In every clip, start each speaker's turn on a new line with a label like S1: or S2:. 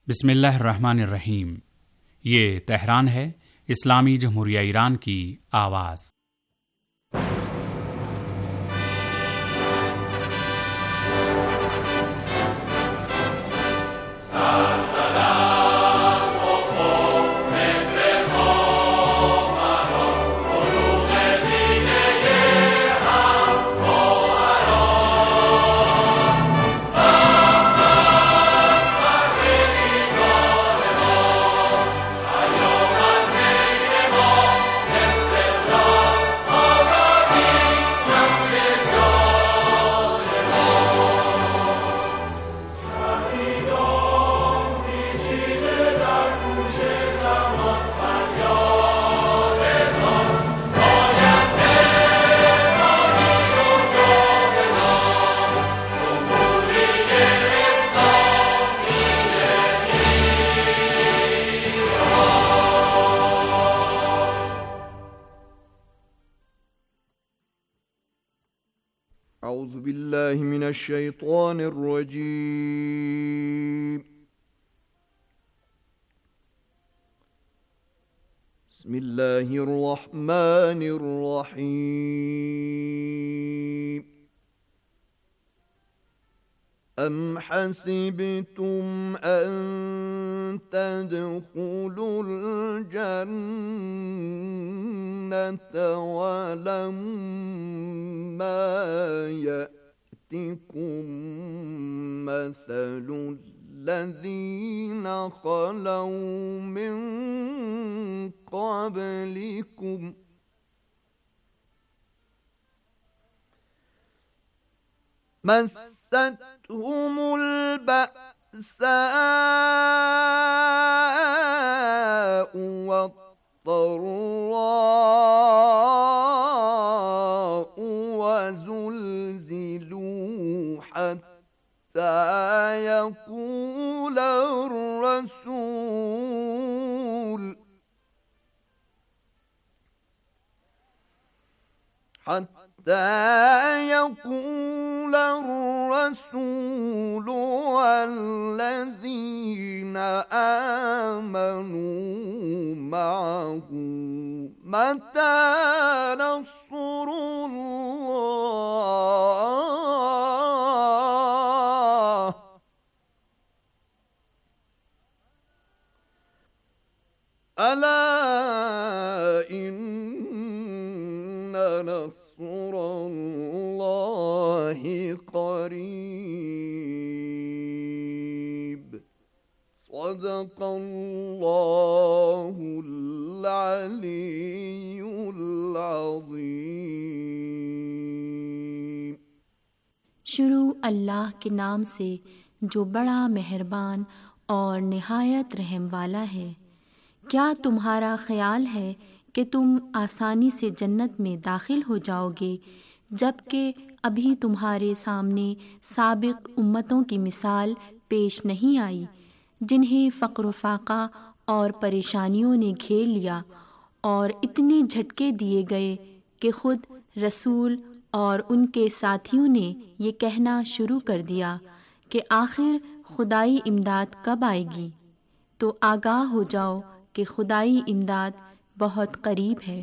S1: بسم اللہ الرحمن الرحیم۔ یہ تہران ہے، اسلامی جمہوریہ ایران کی آواز۔
S2: اعوذ باللہ من الشیطان الرجیم۔ بسم اللہ الرحمن الرحیم۔ ام حسبتم ان تدخلوا الجنة ولما يأتكم مثل الذين خلوا من قبلكم مستهم البأساء والضراء وزلزلوا حتى يقول الرسول والذين آمنوا معه متى نصر الله ألا إن نصر الله قريب صدق الله العلي العظيم۔
S3: شروع اللہ کے نام سے جو بڑا مہربان اور نہایت رحم والا ہے۔ کیا تمہارا خیال ہے کہ تم آسانی سے جنت میں داخل ہو جاؤ گے، جبکہ ابھی تمہارے سامنے سابق امتوں کی مثال پیش نہیں آئی، جنہیں فقر و فاقہ اور پریشانیوں نے گھیر لیا اور اتنے جھٹکے دیے گئے کہ خود رسول اور ان کے ساتھیوں نے یہ کہنا شروع کر دیا کہ آخر خدائی امداد کب آئے گی؟ تو آگاہ ہو جاؤ کہ خدائی امداد بہت قریب ہے۔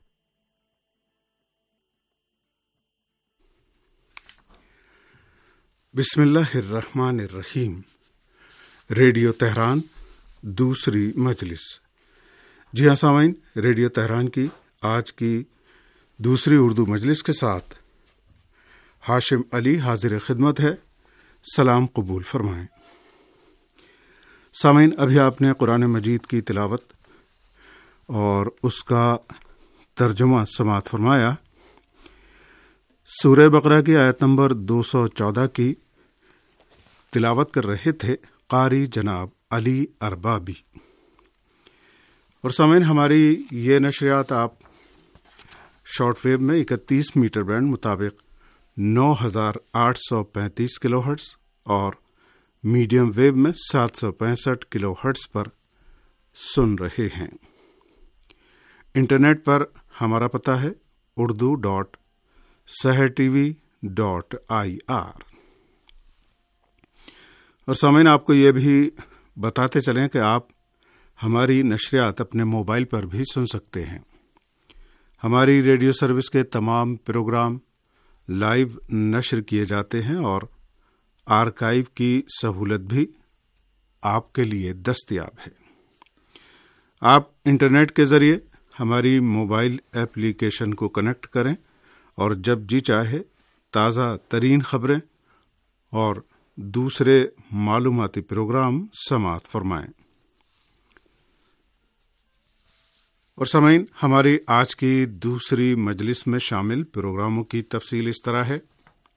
S4: بسم اللہ الرحمن الرحیم۔ ریڈیو تہران دوسری مجلس۔ جی ہاں سامعین، ریڈیو تہران کی آج کی دوسری اردو مجلس کے ساتھ ہاشم علی حاضر خدمت ہے۔ سلام قبول فرمائیں۔ سامعین، ابھی آپ نے قرآن مجید کی تلاوت اور اس کا ترجمہ سماعت فرمایا۔ سورہ بقرہ کی آیت نمبر 214 کی تلاوت کر رہے تھے قاری جناب علی اربابی۔ اور سامعین، ہماری یہ نشریات آپ شارٹ ویو میں 31 میٹر بینڈ مطابق 9835 کلو ہرٹز اور میڈیم ویو میں 765 کلو ہرٹز پر سن رہے ہیں۔ انٹرنیٹ پر ہمارا پتہ ہے urdu.sehertv.ir۔ اور سامعین، آپ کو یہ بھی بتاتے چلیں کہ آپ ہماری نشریات اپنے موبائل پر بھی سن سکتے ہیں۔ ہماری ریڈیو سروس کے تمام پروگرام لائیو نشر کیے جاتے ہیں اور آرکائیو کی سہولت بھی آپ کے لیے دستیاب ہے۔ آپ انٹرنیٹ کے ذریعے ہماری موبائل ایپلیکیشن کو کنیکٹ کریں اور جب جی چاہے تازہ ترین خبریں اور دوسرے معلوماتی پروگرام سماعت فرمائیں۔ اور سامعین، ہماری آج کی دوسری مجلس میں شامل پروگراموں کی تفصیل اس طرح ہے۔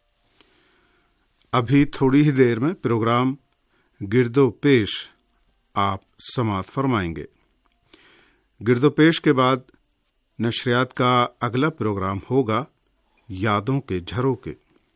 S4: ابھی تھوڑی ہی دیر میں پروگرام گرد و پیش آپ سماعت فرمائیں گے۔ گرد و پیش کے بعد نشریات کا اگلا پروگرام ہوگا یادوں کے جھروکے،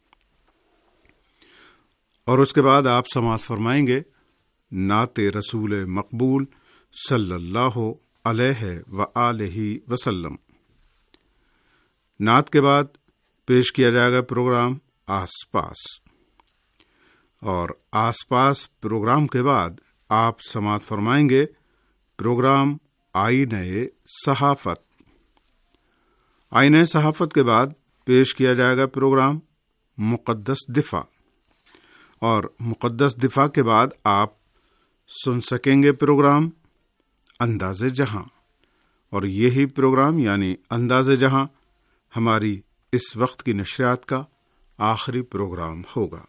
S4: اور اس کے بعد آپ سماعت فرمائیں گے نعت رسول مقبول صلی اللہ علیہ وآلہ وسلم۔ نعت کے بعد پیش کیا جائے گا پروگرام آس پاس، اور آس پاس پروگرام کے بعد آپ سماعت فرمائیں گے پروگرام آئینہ صحافت۔ آئینہ صحافت کے بعد پیش کیا جائے گا پروگرام مقدس دفاع، اور مقدس دفاع کے بعد آپ سن سکیں گے پروگرام انداز جہاں، اور یہی پروگرام یعنی انداز جہاں ہماری اس وقت کی نشریات کا آخری پروگرام ہوگا۔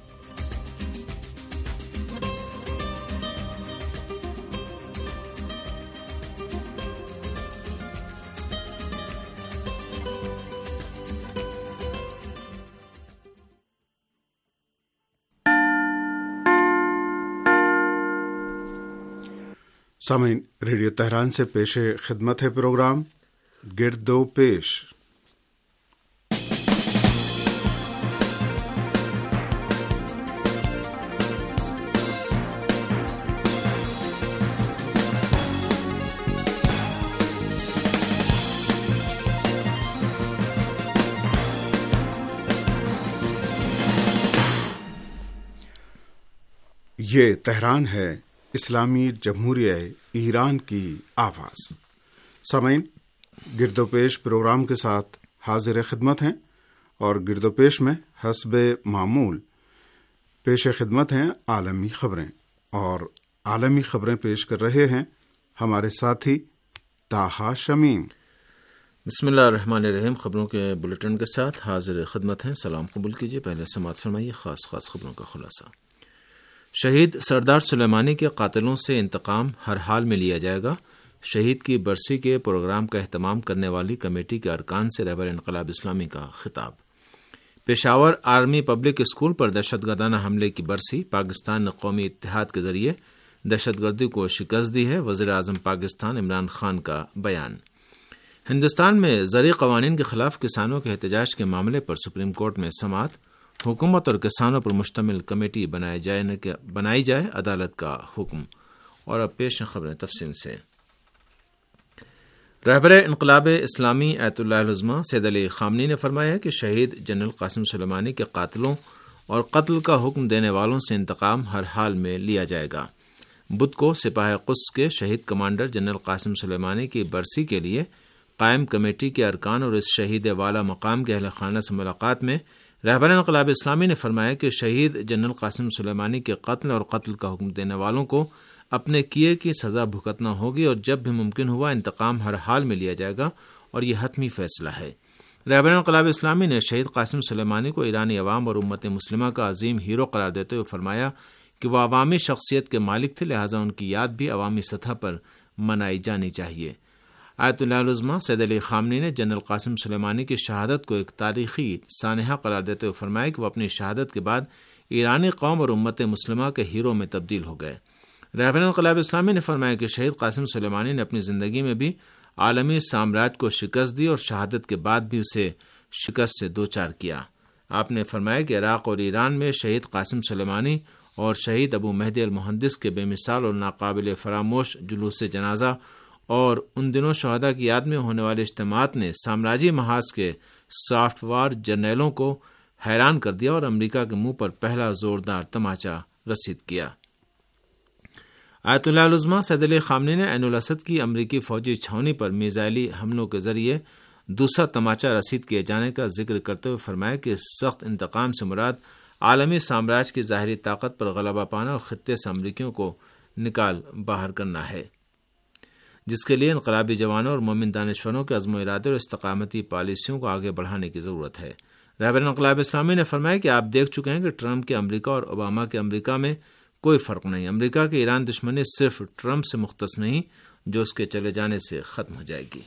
S4: سامعین، ریڈیو تہران سے پیش خدمت ہے پروگرام گرد و پیش۔ یہ تہران ہے، اسلامی جمہوریہ ایران کی آواز۔ سامعین، گرد و پیش پروگرام کے ساتھ حاضر خدمت ہیں، اور گرد و پیش میں حسب معمول پیش خدمت ہیں عالمی خبریں، اور عالمی خبریں پیش کر رہے ہیں ہمارے ساتھی طاہا شمیم۔
S5: بسم اللہ الرحمن الرحیم۔ خبروں کے بلیٹن کے ساتھ حاضر خدمت ہیں، سلام قبول کیجیے۔ پہلے سماعت فرمائیے خاص خبروں کا خلاصہ۔ شہید سردار سلیمانی کے قاتلوں سے انتقام ہر حال میں لیا جائے گا۔ شہید کی برسی کے پروگرام کا اہتمام کرنے والی کمیٹی کے ارکان سے رہبر انقلاب اسلامی کا خطاب۔ پشاور آرمی پبلک اسکول پر دہشت گردانہ حملے کی برسی، پاکستان نے قومی اتحاد کے ذریعے دہشت گردی کو شکست دی ہے، وزیر اعظم پاکستان عمران خان کا بیان۔ ہندوستان میں زرعی قوانین کے خلاف کسانوں کے احتجاج کے معاملے پر سپریم کورٹ میں سماعت، حکومت اور کسانوں پر مشتمل کمیٹی بنائی جائے، عدالت کا حکم۔ اور اب پیش ہیں خبریں تفصیل سے۔ رہبر انقلاب اسلامی آیت اللہ العظمہ سید علی خامنی نے فرمایا ہے کہ شہید جنرل قاسم سلیمانی کے قاتلوں اور قتل کا حکم دینے والوں سے انتقام ہر حال میں لیا جائے گا۔ بدھ کو سپاہ قدس کے شہید کمانڈر جنرل قاسم سلیمانی کی برسی کے لیے قائم کمیٹی کے ارکان اور اس شہید والا مقام کے اہل خانہ سے ملاقات میں رہبر انقلاب اسلامی نے فرمایا کہ شہید جنرل قاسم سلیمانی کے قتل اور قتل کا حکم دینے والوں کو اپنے کیے کی سزا بھگتنا ہوگی، اور جب بھی ممکن ہوا انتقام ہر حال میں لیا جائے گا، اور یہ حتمی فیصلہ ہے۔ رہبر انقلاب اسلامی نے شہید قاسم سلیمانی کو ایرانی عوام اور امت مسلمہ کا عظیم ہیرو قرار دیتے ہوئے فرمایا کہ وہ عوامی شخصیت کے مالک تھے، لہٰذا ان کی یاد بھی عوامی سطح پر منائی جانی چاہیے۔ آیت اللہ العظمہ سید علی خامنی نے جنرل قاسم سلیمانی کی شہادت کو ایک تاریخی سانحہ قرار دیتے ہوئے فرمایا کہ وہ اپنی شہادت کے بعد ایرانی قوم اور امت مسلمہ کے ہیرو میں تبدیل ہو گئے۔ رہبر انقلاب اسلامی نے فرمایا کہ شہید قاسم سلیمانی نے اپنی زندگی میں بھی عالمی سامراج کو شکست دی اور شہادت کے بعد بھی اسے شکست سے دوچار کیا۔ آپ نے فرمایا کہ عراق اور ایران میں شہید قاسم سلیمانی اور شہید ابو مہدی المہندس کے بے مثال اور ناقابل فراموش جلوس جنازہ اور ان دنوں شہداء کی یاد میں ہونے والے اجتماعات نے سامراجی محاذ کے سافٹ وار جرنیلوں کو حیران کر دیا اور امریکہ کے منہ پر پہلا زوردار تماچا رسید کیا۔ آیت اللہ العظمہ سید علی خامنی نے عین الاسد کی امریکی فوجی چھاؤنی پر میزائلی حملوں کے ذریعے دوسرا تماچا رسید کیے جانے کا ذکر کرتے ہوئے فرمایا کہ سخت انتقام سے مراد عالمی سامراج کی ظاہری طاقت پر غلبہ پانا اور خطے سے امریکیوں کو نکال باہر کرنا ہے، جس کے لیے انقلابی جوانوں اور مومن دانشوروں کے عزم و ارادے اور استقامتی پالیسیوں کو آگے بڑھانے کی ضرورت ہے۔ رہبر انقلاب اسلامی نے فرمایا کہ آپ دیکھ چکے ہیں کہ ٹرمپ کے امریکہ اور اوباما کے امریکہ میں کوئی فرق نہیں۔ امریکہ کی ایران دشمنی صرف ٹرمپ سے مختص نہیں، جو اس کے چلے جانے سے ختم ہو جائے گی۔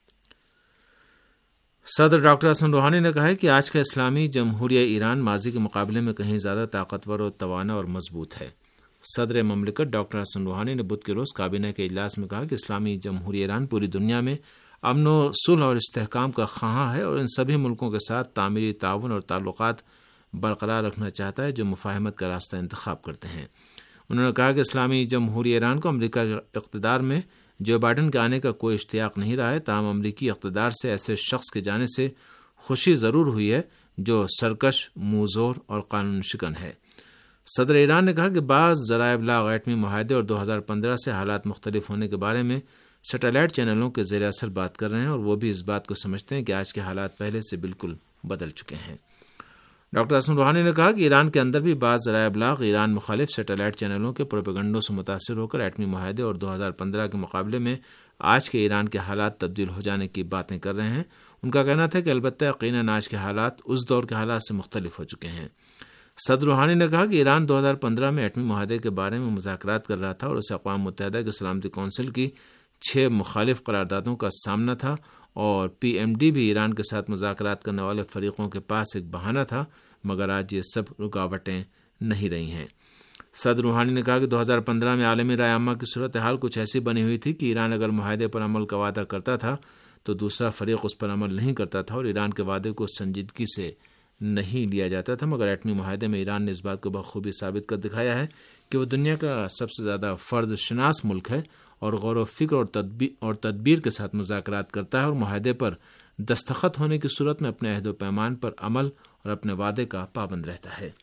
S5: صدر ڈاکٹر حسن روحانی نے کہا ہے کہ آج کا اسلامی جمہوریہ ایران ماضی کے مقابلے میں کہیں زیادہ طاقتور اور توانا اور مضبوط ہے۔ صدر مملکت ڈاکٹر حسن روحانی نے بدھ کے روز کابینہ کے اجلاس میں کہا کہ اسلامی جمہوریہ ایران پوری دنیا میں امن و صلح اور استحکام کا خواہاں ہے اور ان سبھی ملکوں کے ساتھ تعمیری تعاون اور تعلقات برقرار رکھنا چاہتا ہے جو مفاہمت کا راستہ انتخاب کرتے ہیں۔ انہوں نے کہا کہ اسلامی جمہوریہ ایران کو امریکہ کے اقتدار میں جو بائیڈن کے آنے کا کوئی اشتیاق نہیں رہا ہے، تاہم امریکی اقتدار سے ایسے شخص کے جانے سے خوشی ضرور ہوئی ہے جو سرکش، منہ زور اور قانون شکن ہے۔ صدر ایران نے کہا کہ بعض ذرائع ابلاغ ایٹمی معاہدے اور 2015 سے حالات مختلف ہونے کے بارے میں سیٹلائٹ چینلوں کے زیر اثر بات کر رہے ہیں اور وہ بھی اس بات کو سمجھتے ہیں کہ آج کے حالات پہلے سے بالکل بدل چکے ہیں۔ ڈاکٹر حسن روحانی نے کہا کہ ایران کے اندر بھی بعض ذرائع ابلاغ ایران مخالف سیٹلائٹ چینلوں کے پروپیگنڈوں سے متاثر ہو کر ایٹمی معاہدے اور 2015 کے مقابلے میں آج کے ایران کے حالات تبدیل ہو جانے کی باتیں کر رہے ہیں۔ ان کا کہنا تھا کہ البتہ یقیناً آج کے حالات اس دور کے حالات سے مختلف ہو چکے ہیں۔ صدر روحانی نے کہا کہ ایران 2015 میں ایٹمی معاہدے کے بارے میں مذاکرات کر رہا تھا اور اسے اقوام متحدہ کی سلامتی کونسل کی 6 مخالف قراردادوں کا سامنا تھا اور PMD بھی ایران کے ساتھ مذاکرات کرنے والے فریقوں کے پاس ایک بہانہ تھا، مگر آج یہ سب رکاوٹیں نہیں رہی ہیں۔ صدر روحانی نے کہا کہ 2015 میں عالمی رائے عامہ کی صورتحال کچھ ایسی بنی ہوئی تھی کہ ایران اگر معاہدے پر عمل کا وعدہ کرتا تھا تو دوسرا فریق اس پر عمل نہیں کرتا تھا اور ایران کے وعدے کو سنجیدگی سے نہیں لیا جاتا تھا، مگر ایٹمی معاہدے میں ایران نے اس بات کو بخوبی ثابت کر دکھایا ہے کہ وہ دنیا کا سب سے زیادہ فرد شناس ملک ہے اور غور و فکر اور تدبیر کے ساتھ مذاکرات کرتا ہے اور معاہدے پر دستخط ہونے کی صورت میں اپنے عہد و پیمان پر عمل اور اپنے وعدے کا پابند رہتا ہے۔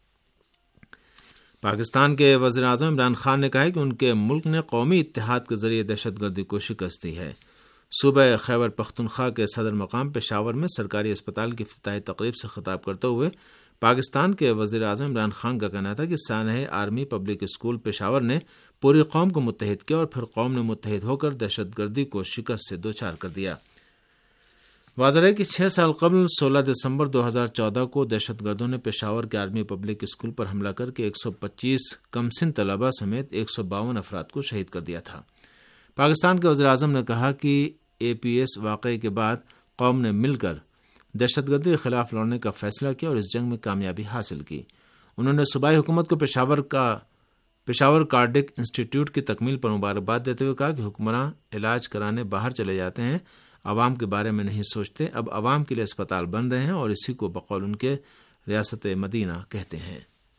S5: پاکستان کے وزیر اعظم عمران خان نے کہا ہے کہ ان کے ملک نے قومی اتحاد کے ذریعے دہشت گردی کو شکست دی ہے۔ صوبہ خیبر پختونخوا کے صدر مقام پشاور میں سرکاری اسپتال کی افتتاحی تقریب سے خطاب کرتے ہوئے پاکستان کے وزیر اعظم عمران خان کا کہنا تھا کہ سانحہ آرمی پبلک اسکول پشاور نے پوری قوم کو متحد کیا اور پھر قوم نے متحد ہو کر دہشت گردی کو شکست سے دوچار کر دیا۔ واضح ہے کہ 6 سال قبل 16 دسمبر 2014 کو دہشت گردوں نے پشاور کے آرمی پبلک اسکول پر حملہ کر کے 125 کمسن طلبہ سمیت 152 افراد کو شہید کر دیا تھا۔ پاکستان کے وزیر اعظم نے کہا کہ APS واقعے کے بعد قوم نے مل کر دہشت گردی کے خلاف لڑنے کا فیصلہ کیا اور اس جنگ میں کامیابی حاصل کی۔ انہوں نے صوبائی حکومت کو پشاور کارڈک انسٹیٹیوٹ کی تکمیل پر مبارکباد دیتے ہوئے کہا کہ حکمراں علاج کرانے باہر چلے جاتے ہیں، عوام کے بارے میں نہیں سوچتے، اب عوام کے لیے اسپتال بن رہے ہیں اور اسی کو بقول ان کے ریاست مدینہ کہتے ہیں۔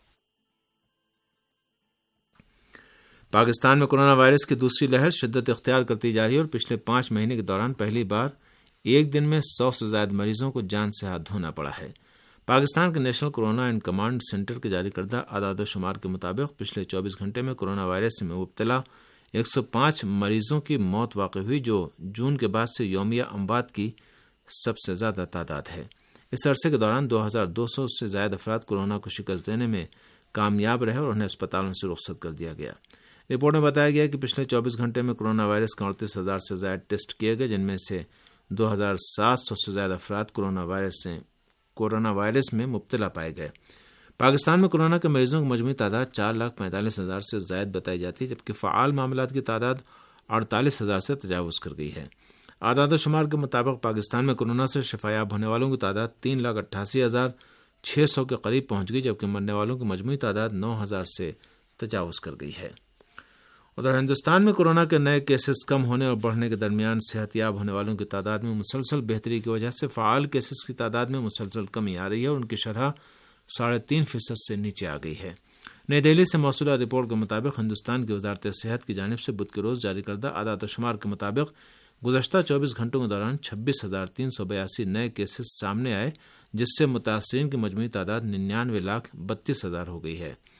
S5: پاکستان میں کرونا وائرس کی دوسری لہر شدت اختیار کرتی جا رہی ہے اور پچھلے 5 مہینے کے دوران پہلی بار ایک دن میں 100 سے زائد مریضوں کو جان سے ہاتھ دھونا پڑا ہے۔ پاکستان کے national corona and command centre کے جاری کردہ اعداد و شمار کے مطابق پچھلے 24 گھنٹے میں کورونا وائرس میں مبتلا 105 مریضوں کی موت واقع ہوئی، جو جون کے بعد سے یومیہ اموات کی سب سے زیادہ تعداد ہے۔ اس عرصے کے دوران 2200 سے زائد افراد کورونا کو شکست دینے میں کامیاب رہے اور انہیں اسپتالوں سے رخصت کر دیا گیا۔ رپورٹ میں بتایا گیا کہ پچھلے 24 گھنٹے میں کورونا وائرس کا 38,000 سے زائد ٹیسٹ کیے گئے، جن میں سے 2700 سے زائد افراد کورونا وائرس میں مبتلا پائے گئے۔ پاکستان میں کورونا کے مریضوں کی مجموعی تعداد 4,45,000 سے زائد بتائی جاتی ہے، جبکہ فعال معاملات کی تعداد 48,000 سے تجاوز کر گئی ہے۔ اعداد و شمار کے مطابق پاکستان میں کورونا سے شفایاب ہونے والوں کی تعداد 3,88,600 کے قریب پہنچ گئی، جبکہ مرنے والوں کی مجموعی تعداد 9,000 سے تجاوز کر گئی ہے۔ ادھر ہندوستان میں کورونا کے نئے کیسز کم ہونے اور بڑھنے کے درمیان صحت یاب ہونے والوں کی تعداد میں مسلسل بہتری کی وجہ سے فعال کیسز کی تعداد میں مسلسل کمی آ رہی ہے اور ان کی شرح 3.5% سے نیچے آ گئی ہے۔ نئی دہلی سے موصولہ رپورٹ کے مطابق ہندوستان کی وزارت صحت کی جانب سے بدھ کے روز جاری کردہ اعداد و شمار کے مطابق گزشتہ 24 گھنٹوں کے دوران 26,382 نئے کیسز سامنے آئے، جس سے متاثرین کی مجموعی تعداد 99,32,000 ہو گئی ہے۔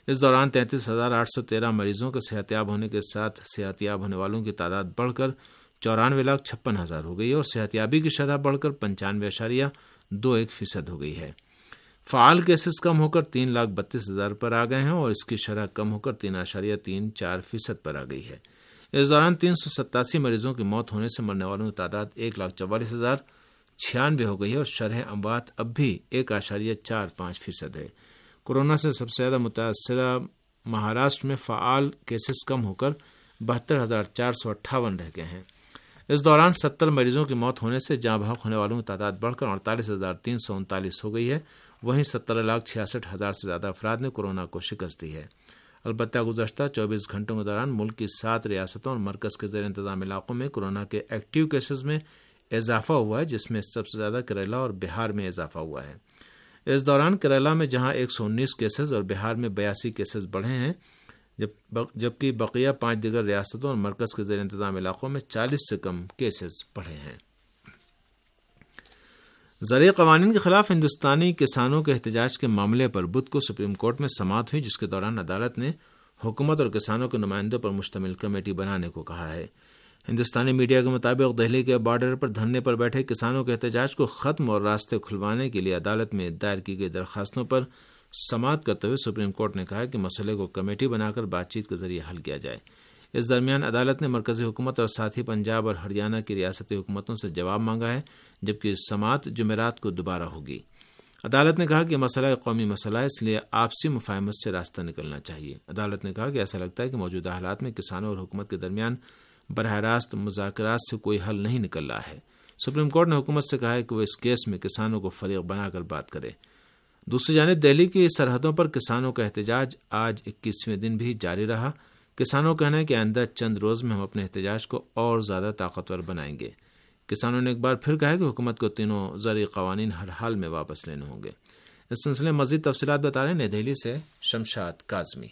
S5: اس دوران 33,813 مریضوں کے صحت یاب ہونے کے ساتھ صحت یاب ہونے والوں کی تعداد بڑھ کر 94,56,000 ہو گئی ہے اور صحت یابی کی شرح بڑھ کر 95.21% ہو گئی ہے۔ فعال کیسز کم ہو کر 3,32,000 پر آ گئے ہیں اور اس کی شرح کم ہو کر 3.34% پر آ گئی ہے۔ اس دوران 387 مریضوں کی موت ہونے سے مرنے والوں کی تعداد 1,44,096 ہو گئی ہے اور شرح اموات اب بھی 1.45% ہے۔ کورونا سے سب سے زیادہ متاثرہ مہاراشٹر میں فعال کیسز کم ہو کر 72,458 رہ گئے ہیں۔ اس دوران 70 مریضوں کی موت ہونے سے جاں بحق ہونے والوں کی تعداد بڑھ کر 48,339 ہو گئی ہے، وہیں 17,66,000 سے زیادہ افراد نے کورونا کو شکست دی ہے۔ البتہ گزشتہ 24 گھنٹوں کے دوران ملک کی 7 ریاستوں اور مرکز کے زیر انتظام علاقوں میں کورونا کے ایکٹیو کیسز میں اضافہ ہوا ہے، جس میں سب سے زیادہ کیرالہ اور بہار میں اضافہ ہوا ہے۔ اس دوران کیرالہ میں جہاں 119 کیسز اور بہار میں 82 کیسز بڑھے ہیں، جبکہ بقیہ 5 دیگر ریاستوں اور مرکز کے زیر انتظام علاقوں میں 40 سے کم کیسز بڑھے ہیں۔ زرعی قوانین کے خلاف ہندوستانی کسانوں کے احتجاج کے معاملے پر بدھ کو سپریم کورٹ میں سماعت ہوئی، جس کے دوران عدالت نے حکومت اور کسانوں کے نمائندوں پر مشتمل کمیٹی بنانے کو کہا ہے۔ ہندوستانی میڈیا کے مطابق دہلی کے بارڈر پر دھرنے پر بیٹھے کسانوں کے احتجاج کو ختم اور راستے کھلوانے کے لیے عدالت میں دائر کی گئی درخواستوں پر سماعت کرتے ہوئے سپریم کورٹ نے کہا کہ مسئلے کو کمیٹی بنا کر بات چیت کے ذریعے حل کیا جائے۔ اس درمیان عدالت نے مرکزی حکومت اور ساتھ ہی پنجاب اور ہریانہ کی ریاستی حکومتوں سے جواب مانگا ہے، جبکہ سماعت جمعرات کو دوبارہ ہوگی۔ عدالت نے کہا کہ مسئلہ قومی مسئلہ ہے، اس لیے آپسی مفاہمت سے راستہ نکلنا چاہیے۔ عدالت نے کہا کہ ایسا لگتا ہے کہ موجودہ حالات میں کسانوں اور حکومت کے درمیان براہ راست مذاکرات سے کوئی حل نہیں نکل رہا ہے۔ سپریم کورٹ نے حکومت سے کہا ہے کہ وہ اس کیس میں کسانوں کو فریق بنا کر بات کرے۔ دوسری جانب دہلی کی سرحدوں پر کسانوں کا احتجاج آج 21ویں دن بھی جاری رہا۔ کسانوں کا کہنا ہے کہ آئندہ چند روز میں ہم اپنے احتجاج کو اور زیادہ طاقتور بنائیں گے۔ کسانوں نے ایک بار پھر کہا کہ حکومت کو تینوں زرعی قوانین ہر حال میں واپس لینے ہوں گے۔ اس سلسلے میں مزید تفصیلات بتا رہے ہیں نئی دہلی سے شمشاد کاظمی۔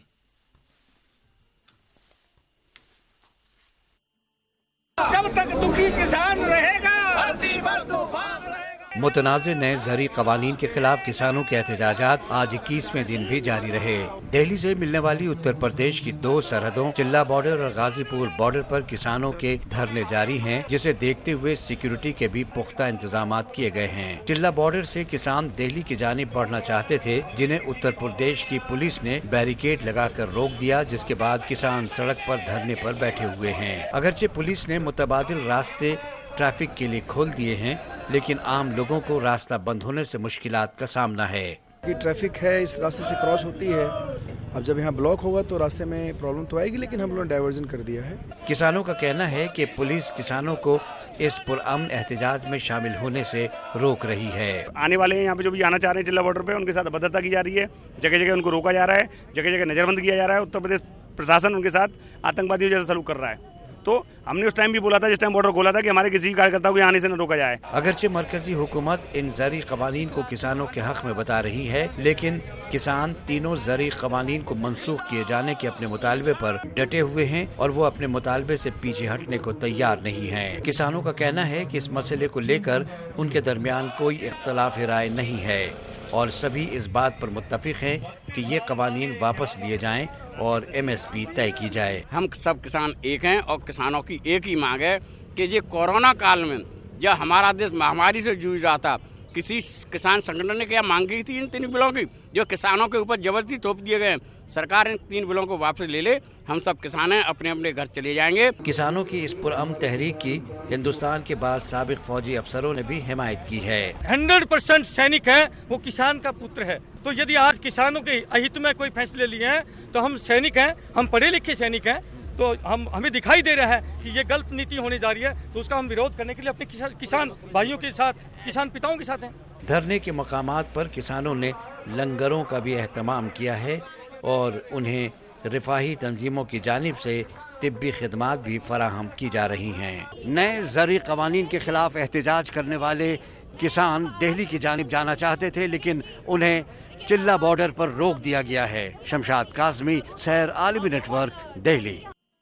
S6: جب تک دکھی کسان رہے گا دھرتی پر طوفان رہے گا۔
S7: متنازع نئے زرعی قوانین کے خلاف کسانوں کے احتجاجات آج 21ویں دن بھی جاری رہے۔ دہلی سے ملنے والی اتر پردیش کی 2 سرحدوں چلہ بارڈر اور غازی پور بارڈر پر کسانوں کے دھرنے جاری ہیں، جسے دیکھتے ہوئے سیکیورٹی کے بھی پختہ انتظامات کیے گئے ہیں۔ چلہ بارڈر سے کسان دہلی کی جانب بڑھنا چاہتے تھے، جنہیں اتر پردیش کی پولیس نے بیریکیڈ لگا کر روک دیا، جس کے بعد کسان سڑک پر دھرنے پر بیٹھے ہوئے ہیں۔ اگرچہ پولیس نے متبادل راستے ٹریفک کے لیے کھول دیے ہیں، لیکن عام لوگوں کو راستہ بند ہونے سے مشکلات کا سامنا ہے۔
S8: ٹریفک ہے اس راستے سے کراس ہوتی ہے، اب جب یہاں بلاک ہوگا تو راستے میں پرابلم تو آئے گی، لیکن ہم لوگوں نے ڈائیورژن کر دیا ہے۔
S7: کسانوں کا کہنا ہے کہ پولیس کسانوں کو اس پرامن احتجاج میں شامل ہونے سے روک رہی ہے۔
S9: آنے والے ہیں یہاں پہ جو بھی آنا چاہ رہے ہیں چلہ بارڈر پہ، ان کے ساتھ ابھدرتا کی جا رہی ہے، جگہ جگہ ان کو روکا جا رہا ہے، جگہ جگہ نظر بند کیا جا رہا ہے۔ اتر پردیش پرشاسن ان کے ساتھ آتنکوادیوں جیسا سلوک کر رہا ہے۔ تو ہم نے اس ٹائم بھی بولا تھا، جس ٹائم بارڈر کھولا تھا، کہ ہمارے کسی کارکرتا کو آنے سے نہ روکا جائے۔
S7: اگرچہ مرکزی حکومت ان زرعی قوانین کو کسانوں کے حق میں بتا رہی ہے، لیکن کسان تینوں زرعی قوانین کو منسوخ کیے جانے کے اپنے مطالبے پر ڈٹے ہوئے ہیں اور وہ اپنے مطالبے سے پیچھے ہٹنے کو تیار نہیں ہیں۔ کسانوں کا کہنا ہے کہ اس مسئلے کو لے کر ان کے درمیان کوئی اختلاف رائے نہیں ہے اور سبھی اس بات پر متفق ہیں کہ یہ قوانین واپس لیے جائیں اور MSP طے کی جائے۔
S10: ہم سب کسان ایک ہیں اور کسانوں کی ایک ہی مانگ ہے کہ یہ کورونا کال میں جب ہمارا دیش مہاماری سے جوجھ رہا تھا، کسی کسان سنگھن نے کیا مانگ کی تھی ان 3 بلوں کی جو کسانوں کے اوپر زبردستی تھوپ دیے گئے ہیں۔ سرکار ان 3 بلوں کو واپس لے لے، ہم سب کسان ہیں اپنے اپنے گھر چلے جائیں گے۔
S7: کسانوں کی اس پرامن تحریک کی ہندوستان کے بعض سابق فوجی افسروں نے بھی حمایت کی ہے۔
S11: 100% سینک ہے، وہ کسان کا پتر ہے، تو یدی آج کسانوں کے ہت میں کوئی فیصلے لیے ہیں تو ہم سینک ہیں، ہم پڑھے لکھے سینک ہیں، تو ہمیں دکھائی دے رہا ہے کہ یہ غلط نیتی ہونے جا رہی ہے، تو اس کا ہم وروध کرنے کے لیے اپنے کسان بھائیوں کے ساتھ، کسان پتاؤں کے ساتھ ہیں۔
S7: دھرنے کے مقامات پر کسانوں نے لنگروں کا بھی اہتمام کیا ہے اور انہیں رفاہی تنظیموں کی جانب سے طبی خدمات بھی فراہم کی جا رہی ہیں۔ نئے زرعی قوانین کے خلاف احتجاج کرنے والے کسان دہلی کی جانب جانا چاہتے تھے، لیکن انہیں چلہ بارڈر پر روک دیا گیا ہے۔ شمشاد کاظمی، سیر عالمی نیٹ ورک، دہلی۔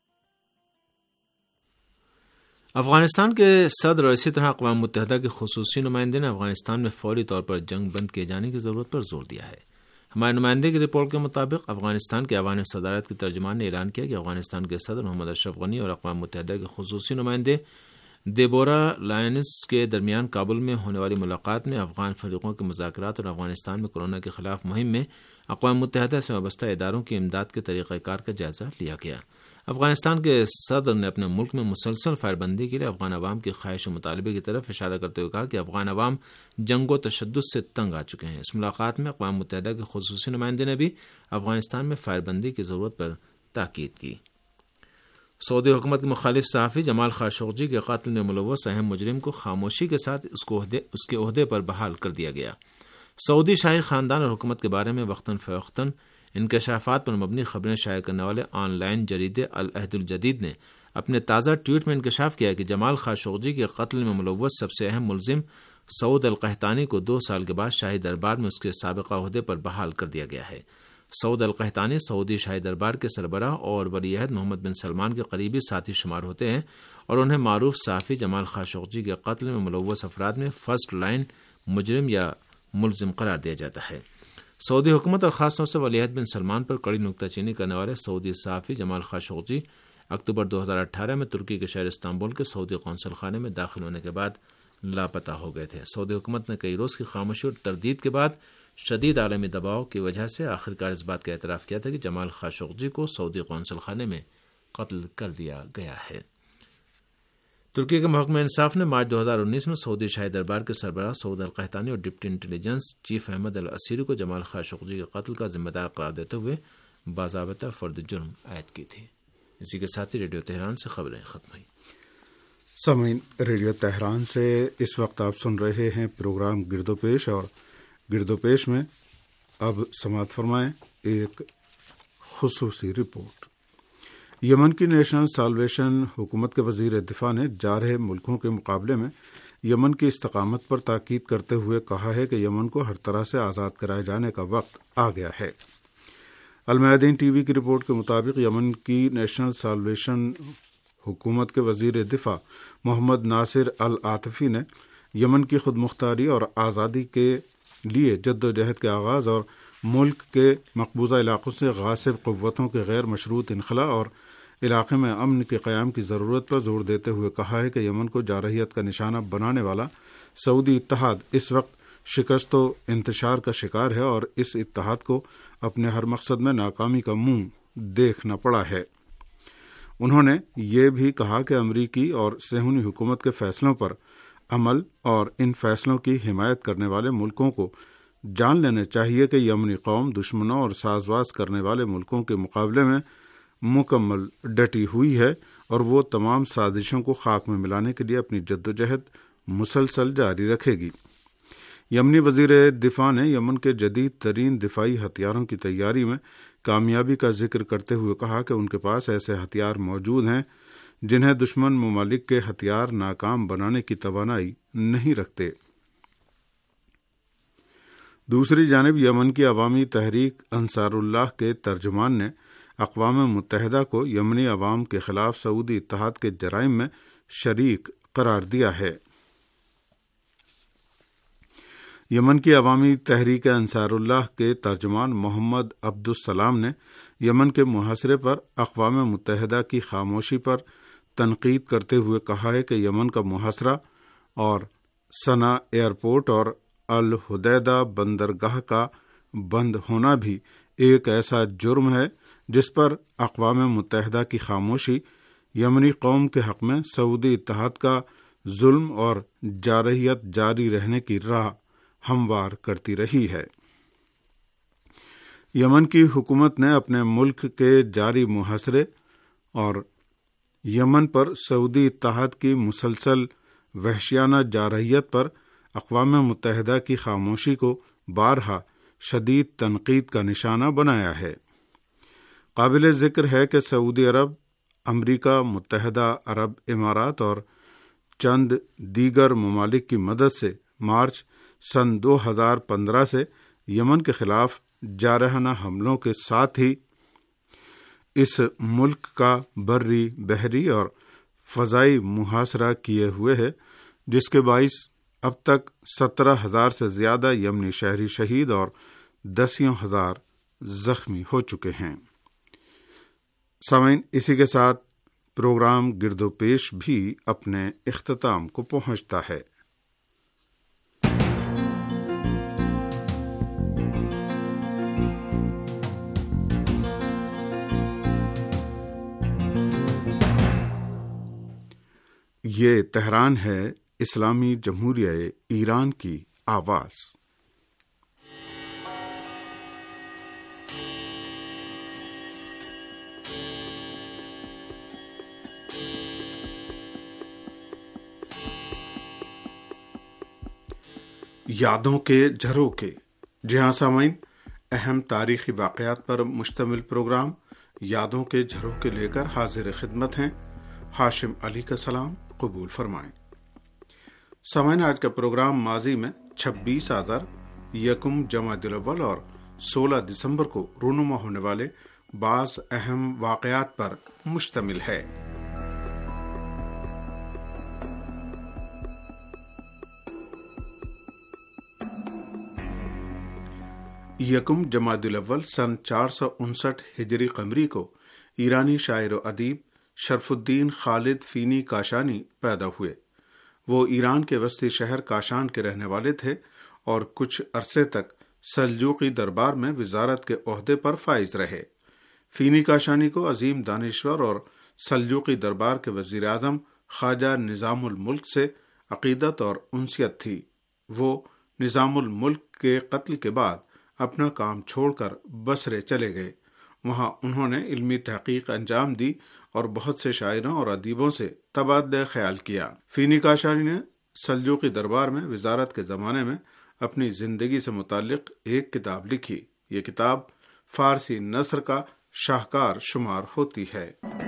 S5: افغانستان کے صدر اور اسی طرح اقوام متحدہ کے خصوصی نمائندے نے افغانستان میں فوری طور پر جنگ بند کیے جانے کی ضرورت پر زور دیا ہے۔ ہمارے نمائندے کی رپورٹ کے مطابق افغانستان کے ایوان صدارت کے ترجمان نے اعلان کیا کہ افغانستان کے صدر محمد اشرف غنی اور اقوام متحدہ کے خصوصی نمائندے دیبورا لائنس کے درمیان کابل میں ہونے والی ملاقات میں افغان فریقوں کے مذاکرات اور افغانستان میں کورونا کے خلاف مہم میں اقوام متحدہ سے وابستہ اداروں کی امداد کے طریقہ کار کا جائزہ لیا گیا۔ افغانستان کے صدر نے اپنے ملک میں مسلسل فائر بندی کے لیے افغان عوام کی خواہش و مطالبے کی طرف اشارہ کرتے ہوئے کہا کہ افغان عوام جنگ و تشدد سے تنگ آ چکے ہیں۔ اس ملاقات میں اقوام متحدہ کے خصوصی نمائندے نے بھی افغانستان میں فائر بندی کی ضرورت پر تاکید کی۔ سعودی حکومت کے مخالف صحافی جمال خاشقجی کے قتل میں ملوث اہم مجرم کو خاموشی کے ساتھ اس کے عہدے پر بحال کر دیا گیا۔ سعودی شاہی خاندان اور حکومت کے بارے میں وقتاً فوقتاً انکشافات پر مبنی خبریں شائع کرنے والے آن لائن جریدے العہد الجدید نے اپنے تازہ ٹویٹ میں انکشاف کیا کہ جمال خاشقجی کے قتل میں ملوث سب سے اہم ملزم سعود القحطانی کو 2 سال کے بعد شاہی دربار میں اس کے سابقہ عہدے پر بحال کر دیا گیا ہے۔ سعود القحطانی سعودی شاہی دربار کے سربراہ اور ولی عہد محمد بن سلمان کے قریبی ساتھی شمار ہوتے ہیں اور انہیں معروف صحافی جمال خاشقجی کے قتل میں ملوث افراد میں فرسٹ لائن مجرم یا ملزم قرار دیا جاتا ہے۔ سعودی حکومت اور خاص طور سے ولی عہد بن سلمان پر کڑی نکتہ چینی کرنے والے سعودی صحافی جمال خاشقجی اکتوبر 2018 میں ترکی کے شہر استنبول کے سعودی قونصل خانے میں داخل ہونے کے بعد لاپتہ ہو گئے تھے۔ سعودی حکومت نے کئی روز کی خاموشی اور تردید کے بعد شدید عالمی دباؤ کی وجہ سے آخرکار اس بات کا اعتراف کیا تھا کہ جمال خاشقجی کو سعودی قونصل خانے میں قتل کر دیا گیا ہے۔ ترکی کے محکمہ انصاف نے مارچ 2019 میں سعودی شاہی دربار کے سربراہ سعود القحطانی اور deputy intelligence chief Ahmed al Asiri کو جمال خاشقجی کے قتل کا ذمہ دار قرار دیتے ہوئے باضابطہ فرد جرم عائد کی تھی۔ اسی کے ساتھ ہی ریڈیو تہران سے خبریں ختم ہوئی۔
S4: سامعین، ریڈیو تہران سے اس وقت آپ سن رہے ہیں پروگرام گرد و پیش، اور گرد و پیش میں اب سماعت فرمائیں ایک خصوصی رپورٹ۔ یمن کی نیشنل سالویشن حکومت کے وزیر دفاع نے جارحے ملکوں کے مقابلے میں یمن کی استقامت پر تاکید کرتے ہوئے کہا ہے کہ یمن کو ہر طرح سے آزاد کرائے جانے کا وقت آ گیا ہے۔ المیادین ٹی وی کی رپورٹ کے مطابق یمن کی نیشنل سالویشن حکومت کے وزیر دفاع محمد ناصر العاطفی نے یمن کی خود مختاری اور آزادی کے لیے جد و جہد کے آغاز اور ملک کے مقبوضہ علاقوں سے غاصب قوتوں کے غیر مشروط انخلاء اور علاقے میں امن کے قیام کی ضرورت پر زور دیتے ہوئے کہا ہے کہ یمن کو جارحیت کا نشانہ بنانے والا سعودی اتحاد اس وقت شکست و انتشار کا شکار ہے اور اس اتحاد کو اپنے ہر مقصد میں ناکامی کا منہ دیکھنا پڑا ہے۔ انہوں نے یہ بھی کہا کہ امریکی اور صہیونی حکومت کے فیصلوں پر عمل اور ان فیصلوں کی حمایت کرنے والے ملکوں کو جان لینا چاہیے کہ یمنی قوم دشمنوں اور سازواز کرنے والے ملکوں کے مقابلے میں مکمل ڈٹی ہوئی ہے اور وہ تمام سازشوں کو خاک میں ملانے کے لیے اپنی جدوجہد مسلسل جاری رکھے گی۔ یمنی وزیر دفاع نے یمن کے جدید ترین دفاعی ہتھیاروں کی تیاری میں کامیابی کا ذکر کرتے ہوئے کہا کہ ان کے پاس ایسے ہتھیار موجود ہیں جنہیں دشمن ممالک کے ہتھیار ناکام بنانے کی توانائی نہیں رکھتے۔ دوسری جانب یمن کی عوامی تحریک انصار اللہ کے ترجمان نے اقوام متحدہ کو یمنی عوام کے خلاف سعودی اتحاد کے جرائم میں شریک قرار دیا ہے۔ یمن کی عوامی تحریک انصار اللہ کے ترجمان محمد عبدالسلام نے یمن کے محاصرے پر اقوام متحدہ کی خاموشی پر تنقید کرتے ہوئے کہا ہے کہ یمن کا محاصرہ اور سنا ایئرپورٹ اور الحدیدہ بندرگاہ کا بند ہونا بھی ایک ایسا جرم ہے جس پر اقوام متحدہ کی خاموشی یمنی قوم کے حق میں سعودی اتحاد کا ظلم اور جارحیت جاری رہنے کی راہ ہموار کرتی رہی ہے۔ یمن کی حکومت نے اپنے ملک کے جاری محاصرے اور یمن پر سعودی اتحاد کی مسلسل وحشیانہ جارحیت پر اقوام متحدہ کی خاموشی کو بارہا شدید تنقید کا نشانہ بنایا ہے۔ قابل ذکر ہے کہ سعودی عرب، امریکہ متحدہ عرب امارات اور چند دیگر ممالک کی مدد سے مارچ سن 2015 سے یمن کے خلاف جارحانہ حملوں کے ساتھ ہی اس ملک کا بری، بحری اور فضائی محاصرہ کیے ہوئے ہے، جس کے باعث اب تک 17,000 سے زیادہ یمنی شہری شہید اور دسیوں ہزار زخمی ہو چکے ہیں۔ سامعین، اسی کے ساتھ پروگرام گرد و پیش بھی اپنے اختتام کو پہنچتا ہے۔ یہ تہران ہے، اسلامی جمہوریہ ایران کی آواز۔ یادوں کے جھروکے، جی ہاں سامعین، اہم تاریخی واقعات پر مشتمل پروگرام یادوں کے جھروکے لے کر حاضر خدمت ہیں۔ ہاشم علی کا سلام قبول فرمائیں۔ سامعین، آج کا پروگرام ماضی میں 26 آذر، یکم جمادی الاول اور 16 دسمبر کو رونما ہونے والے بعض اہم واقعات پر مشتمل ہے۔ یکم جمادی الاول سن 459 ہجری قمری کو ایرانی شاعر و ادیب شرف الدین خالد فینی کاشانی پیدا ہوئے۔ وہ ایران کے وسطی شہر کاشان کے رہنے والے تھے اور کچھ عرصے تک سلجوقی دربار میں وزارت کے عہدے پر فائز رہے۔ فینی کاشانی کو عظیم دانشور اور سلجوقی دربار کے وزیر اعظم خواجہ نظام الملک سے عقیدت اور انسیت تھی۔ وہ نظام الملک کے قتل کے بعد اپنا کام چھوڑ کر بصرے چلے گئے۔ وہاں انہوں نے علمی تحقیق انجام دی اور بہت سے شاعروں اور ادیبوں سے تبادلہ خیال کیا۔ فینی کاشانی نے سلجوقی دربار میں وزارت کے زمانے میں اپنی زندگی سے متعلق ایک کتاب لکھی۔ یہ کتاب فارسی نثر کا شاہکار شمار ہوتی ہے۔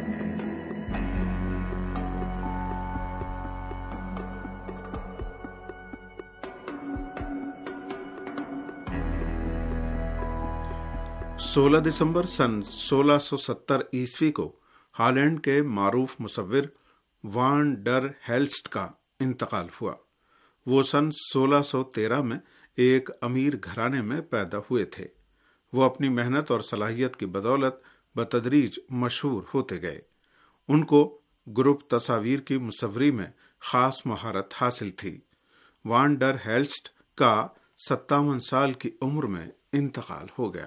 S4: سولہ دسمبر سن 1670 عیسوی کو ہالینڈ کے معروف مصور وان ڈر ہیلسٹ کا انتقال ہوا۔ وہ سن 1613 میں ایک امیر گھرانے میں پیدا ہوئے تھے۔ وہ اپنی محنت اور صلاحیت کی بدولت بتدریج مشہور ہوتے گئے۔ ان کو گروپ تصاویر کی مصوری میں خاص مہارت حاصل تھی۔ وان ڈر ہیلسٹ کا 57 سال کی عمر میں انتقال ہو گیا۔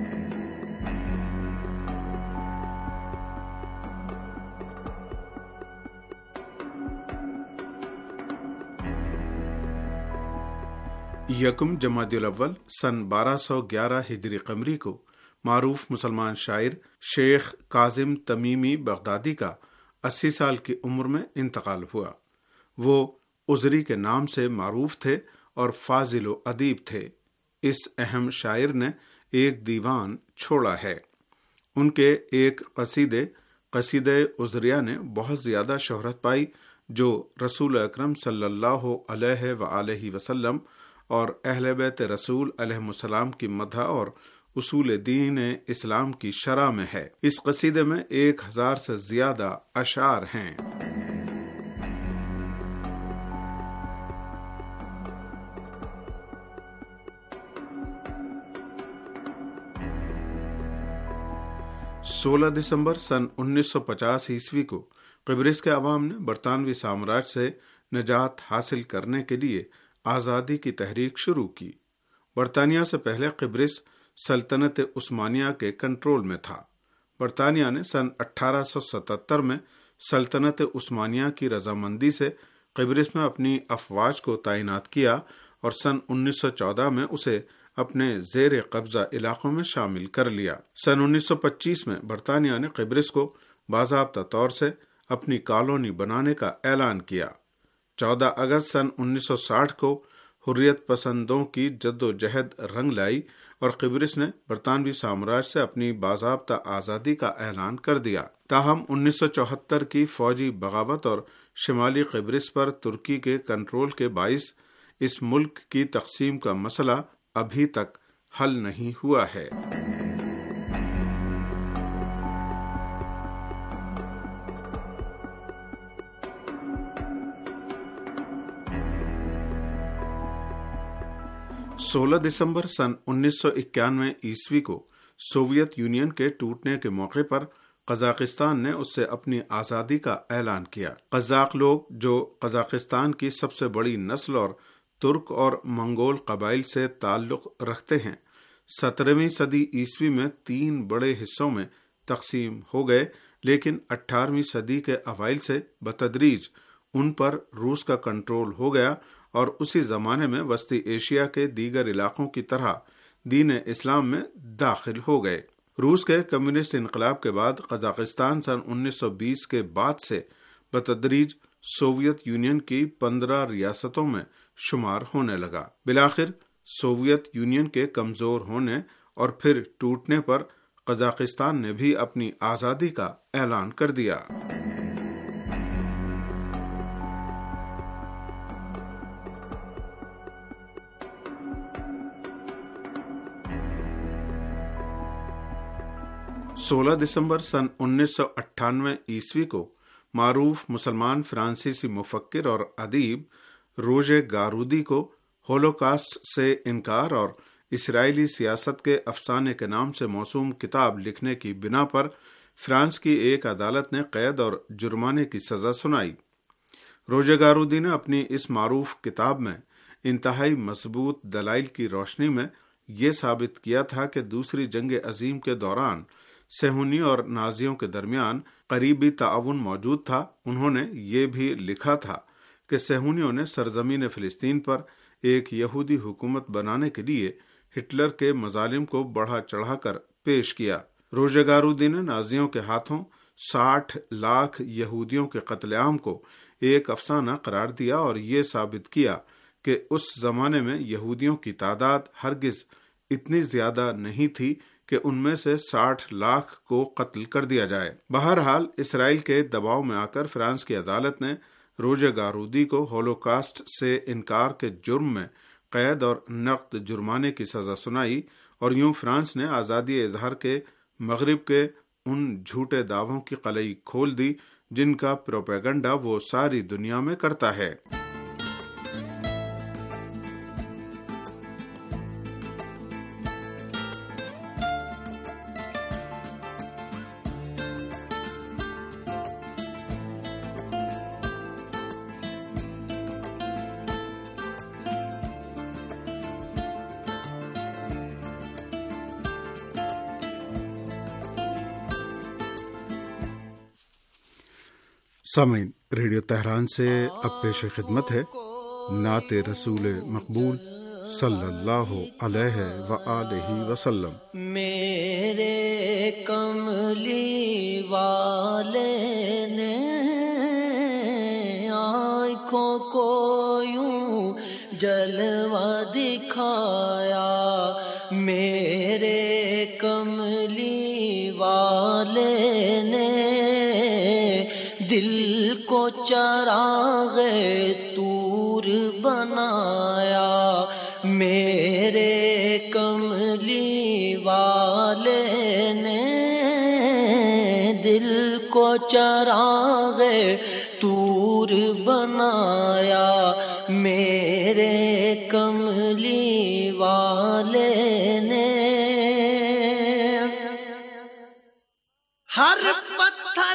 S4: یکم جمادی الاول سن 1211 ہجری قمری کو معروف مسلمان شاعر شیخ کاظم تمیمی بغدادی کا 80 سال کی عمر میں انتقال ہوا۔ وہ عذری کے نام سے معروف تھے اور فاضل و ادیب تھے۔ اس اہم شاعر نے ایک دیوان چھوڑا ہے۔ ان کے ایک قصیدہ عذریہ نے بہت زیادہ شہرت پائی، جو رسول اکرم صلی اللہ علیہ وآلہ وسلم اور اہل بیت رسول علیہ السلام کی مدح اور اصول دین اسلام کی شرح میں ہے۔ اس قصیدے میں 1000 سے زیادہ اشعار ہیں۔ سولہ دسمبر سن 1950 عیسوی کو قبرص کے عوام نے برطانوی سامراج سے نجات حاصل کرنے کے لیے آزادی کی تحریک شروع کی۔ برطانیہ سے پہلے قبرص سلطنت عثمانیہ کے کنٹرول میں تھا۔ برطانیہ نے سن 1877 میں سلطنت عثمانیہ کی رضامندی سے قبرص میں اپنی افواج کو تعینات کیا اور سن 1914 میں اسے اپنے زیر قبضہ علاقوں میں شامل کر لیا۔ سن 1925 میں برطانیہ نے قبرص کو باضابطہ طور سے اپنی کالونی بنانے کا اعلان کیا۔ 14 اگست سن 1960 کو حریت پسندوں کی جد و جہد رنگ لائی اور قبرص نے برطانوی سامراج سے اپنی باضابطہ آزادی کا اعلان کر دیا۔ تاہم 1974 کی فوجی بغاوت اور شمالی قبرص پر ترکی کے کنٹرول کے باعث اس ملک کی تقسیم کا مسئلہ ابھی تک حل نہیں ہوا ہے۔ 16 दिसंबर सन 1991 ईस्वी को सोवियत यूनियन के टूटने के मौके पर कजाकिस्तान ने उससे अपनी आज़ादी का ऐलान किया। कजाक लोग, जो कजाकिस्तान की सबसे बड़ी नस्ल और तुर्क और मंगोल कबाइल से ताल्लुक रखते हैं, 17वीं सदी ईस्वी में 3 बड़े हिस्सों में तकसीम हो गए, लेकिन 18वीं सदी के अवाइल से बतदरीज उन पर रूस का कंट्रोल हो गया और उसी जमाने में वस्ती एशिया के दीगर इलाकों की तरह दीन इस्लाम में दाखिल हो गए। रूस के कम्युनिस्ट इनकलाब के बाद कजाकिस्तान सन 1920 के बाद से बतदरीज सोवियत यूनियन की 15 रियासतों में शुमार होने लगा। बिलाखिर सोवियत यूनियन के कमजोर होने और फिर टूटने पर कजाकिस्तान ने भी अपनी आज़ादी का ऐलान कर दिया। सोलह दिसंबर सन 1998 ईस्वी को मारूफ मुसलमान फ्रांसीसी मुफक्किर और अदीब रोजे गारूदी को होलोकास्ट से इनकार और इसराइली सियासत के अफसाने के नाम से मौसूम किताब लिखने की बिना पर फ्रांस की एक अदालत ने कैद और जुर्माने की सजा सुनाई। रोजे गारूदी ने अपनी इस मारूफ किताब में इंतहाई मजबूत दलाइल की रोशनी में ये साबित किया था कि दूसरी जंग अजीम के दौरान सेहूनी और नाजियों के दरमियान करीबी ताउन मौजूद था। उन्होंने ये भी लिखा था कि सेहूनियों ने सरजमीन फिलिस्तीन पर एक यहूदी हुकूमत बनाने के लिए हिटलर के मजालिम को बढ़ा चढ़ाकर पेश किया। रोजे गारूदी ने नाजियों के हाथों 60 लाख यहूदियों के कत्लेआम को एक अफसाना करार दिया और ये साबित किया कि उस जमाने में यहूदियों की तादाद हरगिज इतनी ज्यादा नहीं थी कि उनमें से 60 लाख को कत्ल कर दिया जाए। बहरहाल इसराइल के दबाव में आकर फ्रांस की अदालत ने रोजे गारूदी को होलोकास्ट से इनकार के जुर्म में कैद और नक़द जुर्माने की सजा सुनाई और यूं फ्रांस ने आज़ादी इजहार के मगरिब के उन झूठे दावों की कलई खोल दी जिनका प्रोपेगेंडा वो सारी दुनिया में करता है। सामीन, रेडियो तेहरान से अब पेश खिदमत है नाते रसूल मकबूल सल्लल्लाहु अलैहि व आलिहि वसल्लम।
S12: मेरे कमली वाले ने आँखों को यूं जलवा दिखाया, मेरे कमली वाले ने दिल को चराग़े तूर बनाया, मेरे कमली वाले ने दिल को चराग़े तूर बनाया, मेरे कमली वाले ने हर पत्थर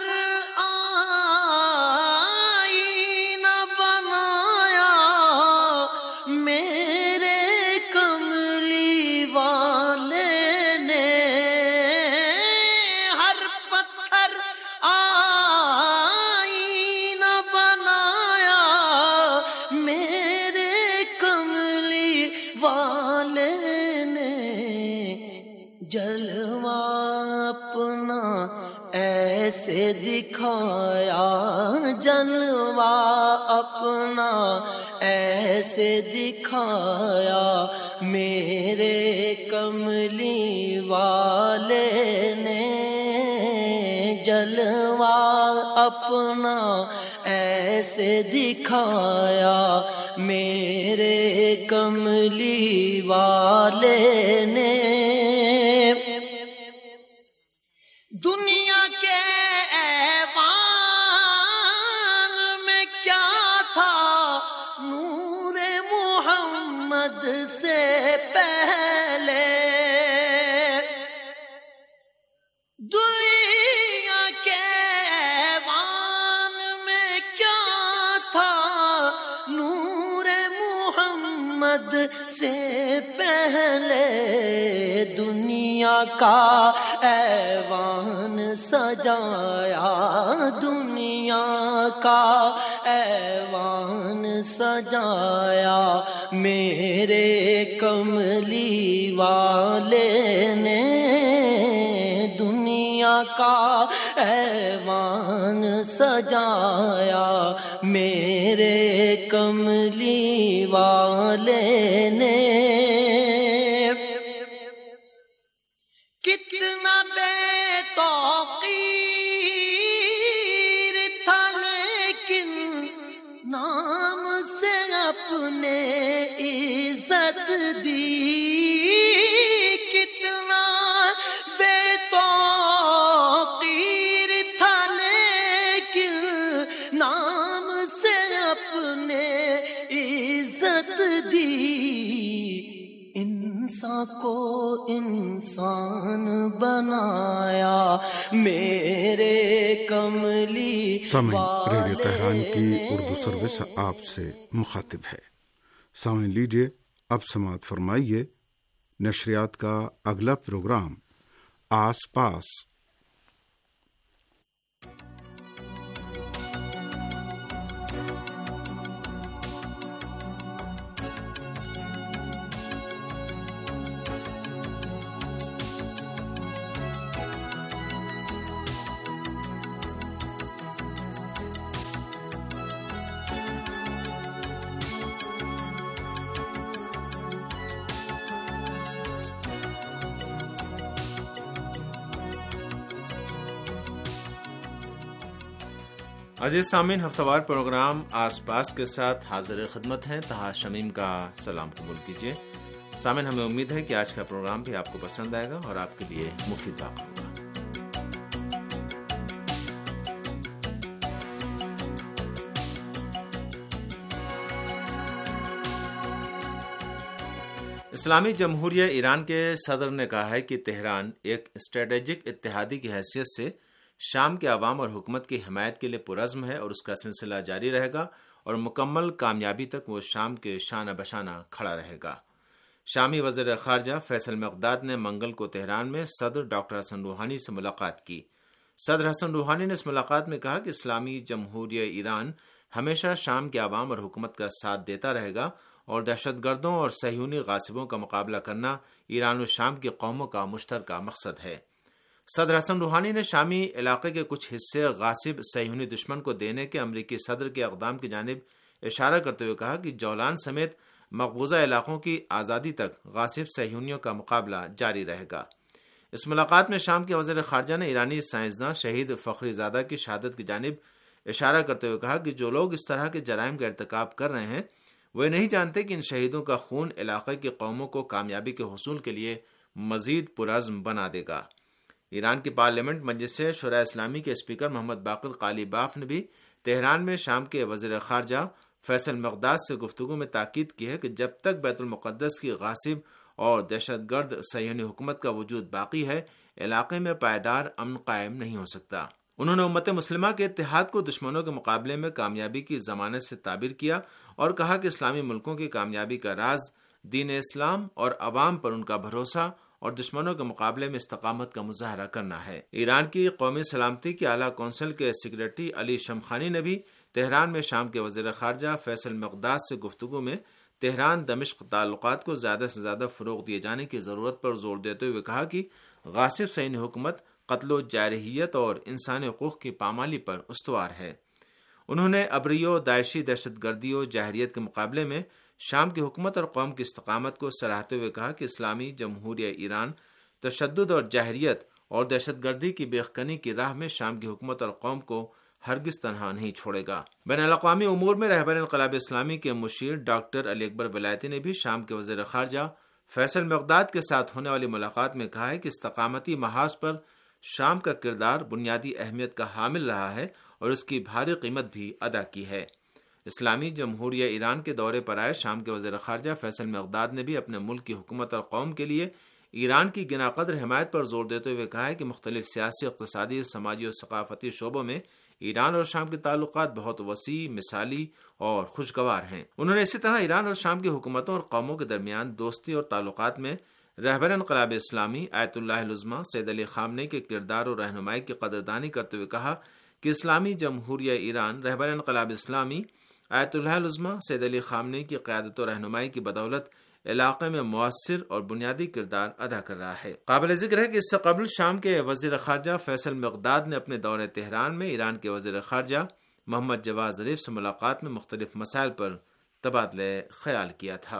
S12: जलवा अपना ऐसे दिखाया, जलवा अपना ऐसे दिखाया, मेरे कमली वाले ने जलवा अपना ऐसे दिखाया, मेरे कमली वाले ने दुनिया के ऐवान में क्या था, नूरे मोहम्मद से محمد سے پہلے دنیا کا ایوان سجایا، دنیا کا ایوان سجایا، میرے کملی والے نے دنیا کا ایوان سجایا، میرے کملی والے نے۔ کتنا بے توقیر تھا لیکن نام سے اپنے عزت دی، کتنا بے توقیر تھا لیکن نام سے اپنے عزت دی، انسان کو انسان بنایا، میرے کملی
S4: سامعین، ریڈیو تہران کی اردو سروس آپ سے مخاطب ہے۔ سامعین لیجیے اب سماعت فرمائیے نشریات کا اگلا پروگرام آس پاس۔
S5: عزیز سامعین، ہفتہ وار پروگرام آس پاس کے ساتھ حاضر خدمت ہیں۔ طہا شمیم کا سلام قبول کیجیے۔ سامعین، ہمیں امید ہے کہ آج کا پروگرام بھی آپ کو پسند آئے گا اور آپ کے لیے مفید واقع ہوگا۔ اسلامی جمہوریہ ایران کے صدر نے کہا ہے کہ تہران ایک اسٹریٹجک اتحادی کی حیثیت سے شام کے عوام اور حکومت کی حمایت کے لیے پرعزم ہے اور اس کا سلسلہ جاری رہے گا اور مکمل کامیابی تک وہ شام کے شانہ بشانہ کھڑا رہے گا۔ شامی وزیر خارجہ فیصل مقداد نے منگل کو تہران میں صدر ڈاکٹر حسن روحانی سے ملاقات کی۔ صدر حسن روحانی نے اس ملاقات میں کہا کہ اسلامی جمہوریہ ایران ہمیشہ شام کے عوام اور حکومت کا ساتھ دیتا رہے گا اور دہشت گردوں اور صہیونی غاصبوں کا مقابلہ کرنا ایران و شام کی قوموں کا مشترکہ مقصد ہے۔ صدر حسن روحانی نے شامی علاقے کے کچھ حصے غاصب صہیونی دشمن کو دینے کے امریکی صدر کے اقدام کی جانب اشارہ کرتے ہوئے کہا کہ جولان سمیت مقبوضہ علاقوں کی آزادی تک غاصب صہیونیوں کا مقابلہ جاری رہے گا۔ اس ملاقات میں شام کے وزیر خارجہ نے ایرانی سائنسداں شہید فخری زادہ کی شہادت کی جانب اشارہ کرتے ہوئے کہا کہ جو لوگ اس طرح کے جرائم کا ارتکاب کر رہے ہیں وہ نہیں جانتے کہ ان شہیدوں کا خون علاقے کی قوموں کو کامیابی کے حصول کے لیے مزید پرعزم بنا دے گا۔ ایران کی پارلیمنٹ مجلس شورائے اسلامی کے اسپیکر محمد باقر قالیباف نے بھی تہران میں شام کے وزیر خارجہ فیصل مقداد سے گفتگو میں تاکید کی ہے کہ جب تک بیت المقدس کی غاصب اور دہشت گرد صہیونی حکومت کا وجود باقی ہے، علاقے میں پائیدار امن قائم نہیں ہو سکتا۔ انہوں نے امت مسلمہ کے اتحاد کو دشمنوں کے مقابلے میں کامیابی کی ضمانت سے تعبیر کیا اور کہا کہ اسلامی ملکوں کی کامیابی کا راز دین اسلام اور عوام پر ان کا بھروسہ اور دشمنوں کے مقابلے میں استقامت کا مظاہرہ کرنا ہے۔ ایران کی قومی سلامتی کی اعلیٰ کونسل کے سیکریٹری علی شمخانی نے بھی تہران میں شام کے وزیر خارجہ فیصل مقداد سے گفتگو میں تہران دمشق تعلقات کو زیادہ سے زیادہ فروغ دیے جانے کی ضرورت پر زور دیتے ہوئے کہا کہ غاصب صہیونی حکومت قتل و جارحیت اور انسانی حقوق کی پامالی پر استوار ہے۔ انہوں نے ابریو داعشی دہشت گردی و جاہریت کے مقابلے میں شام کی حکومت اور قوم کی استقامت کو سراہتے ہوئے کہا کہ اسلامی جمہوریہ ایران تشدد اور جاہریت اور دہشت گردی کی بے یقینی کی راہ میں شام کی حکومت اور قوم کو ہرگز تنہا نہیں چھوڑے گا۔ بین الاقوامی امور میں رہبر انقلاب اسلامی کے مشیر ڈاکٹر علی اکبر ولایتی نے بھی شام کے وزیر خارجہ فیصل مقداد کے ساتھ ہونے والی ملاقات میں کہا ہے کہ استقامتی محاذ پر شام کا کردار بنیادی اہمیت کا حامل رہا ہے اور اس کی بھاری قیمت بھی ادا کی ہے۔ اسلامی جمہوریہ ایران کے دورے پر آئے شام کے وزیر خارجہ فیصل مقداد نے بھی اپنے ملک کی حکومت اور قوم کے لیے ایران کی گنا قدر حمایت پر زور دیتے ہوئے کہا ہے کہ مختلف سیاسی، اقتصادی، سماجی اور ثقافتی شعبوں میں ایران اور شام کے تعلقات بہت وسیع، مثالی اور خوشگوار ہیں۔ انہوں نے اسی طرح ایران اور شام کی حکومتوں اور قوموں کے درمیان دوستی اور تعلقات میں رہبر انقلاب اسلامی آیت اللہ العظمہ سید علی خامنئی کے کردار اور رہنمائی کی قدردانی کرتے ہوئے کہا کہ اسلامی جمہوریہ ایران رہبر انقلاب اسلامی آیت اللہ العظمہ سید علی خامنئی کی قیادت و رہنمائی کی بدولت علاقے میں مؤثر اور بنیادی کردار ادا کر رہا ہے۔ قابل ذکر ہے کہ اس سے قبل شام کے وزیر خارجہ فیصل مقداد نے اپنے دورے تہران میں ایران کے وزیر خارجہ محمد جواد ظریف سے ملاقات میں مختلف مسائل پر تبادلہ خیال کیا تھا۔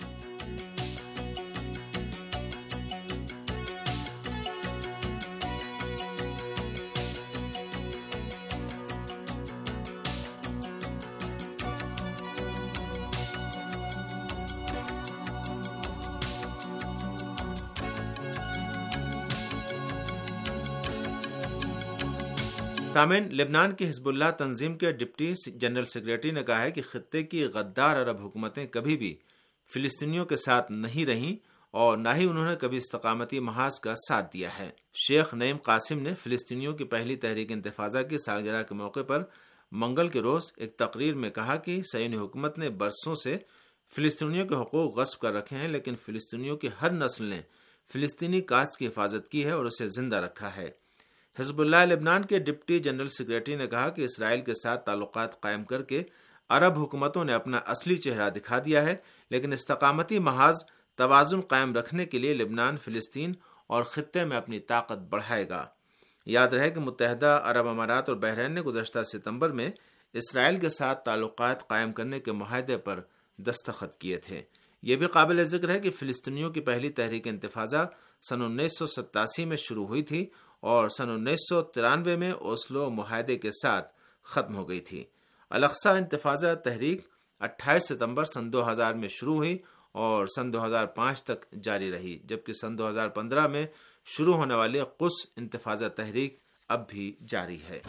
S5: تامین لبنان کی حزب اللہ تنظیم کے ڈپٹی جنرل سیکریٹری نے کہا ہے کہ خطے کی غدار عرب حکومتیں کبھی بھی فلسطینیوں کے ساتھ نہیں رہیں اور نہ ہی انہوں نے کبھی استقامتی محاذ کا ساتھ دیا ہے۔ شیخ نعیم قاسم نے فلسطینیوں کی پہلی تحریک انتفاضہ کی سالگرہ کے موقع پر منگل کے روز ایک تقریر میں کہا کہ صہیونی حکومت نے برسوں سے فلسطینیوں کے حقوق غصب کر رکھے ہیں، لیکن فلسطینیوں کی ہر نسل نے فلسطینی کاسٹ کی حفاظت کی ہے اور اسے زندہ رکھا ہے۔ حزب اللہ لبنان کے ڈپٹی جنرل سیکریٹری نے کہا کہ اسرائیل کے ساتھ تعلقات قائم کر کے عرب حکومتوں نے اپنا اصلی چہرہ دکھا دیا ہے، لیکن استقامتی محاذ توازن قائم رکھنے کے لیے لبنان فلسطین اور خطے میں اپنی طاقت بڑھائے گا۔ یاد رہے کہ متحدہ عرب امارات اور بحرین نے گزشتہ ستمبر میں اسرائیل کے ساتھ تعلقات قائم کرنے کے معاہدے پر دستخط کیے تھے۔ یہ بھی قابل ذکر ہے کہ فلسطینیوں کی پہلی تحریک انتفاضہ سن 1987 میں شروع ہوئی تھی اور سن 1993 میں اوسلو معاہدے کے ساتھ ختم ہو گئی تھی۔ الاقصی انتفاضہ تحریک 28 ستمبر سن 2000 میں شروع ہوئی اور سن 2005 تک جاری رہی، جبکہ سن 2015 میں شروع ہونے والی قدس انتفاضہ تحریک اب بھی جاری ہے۔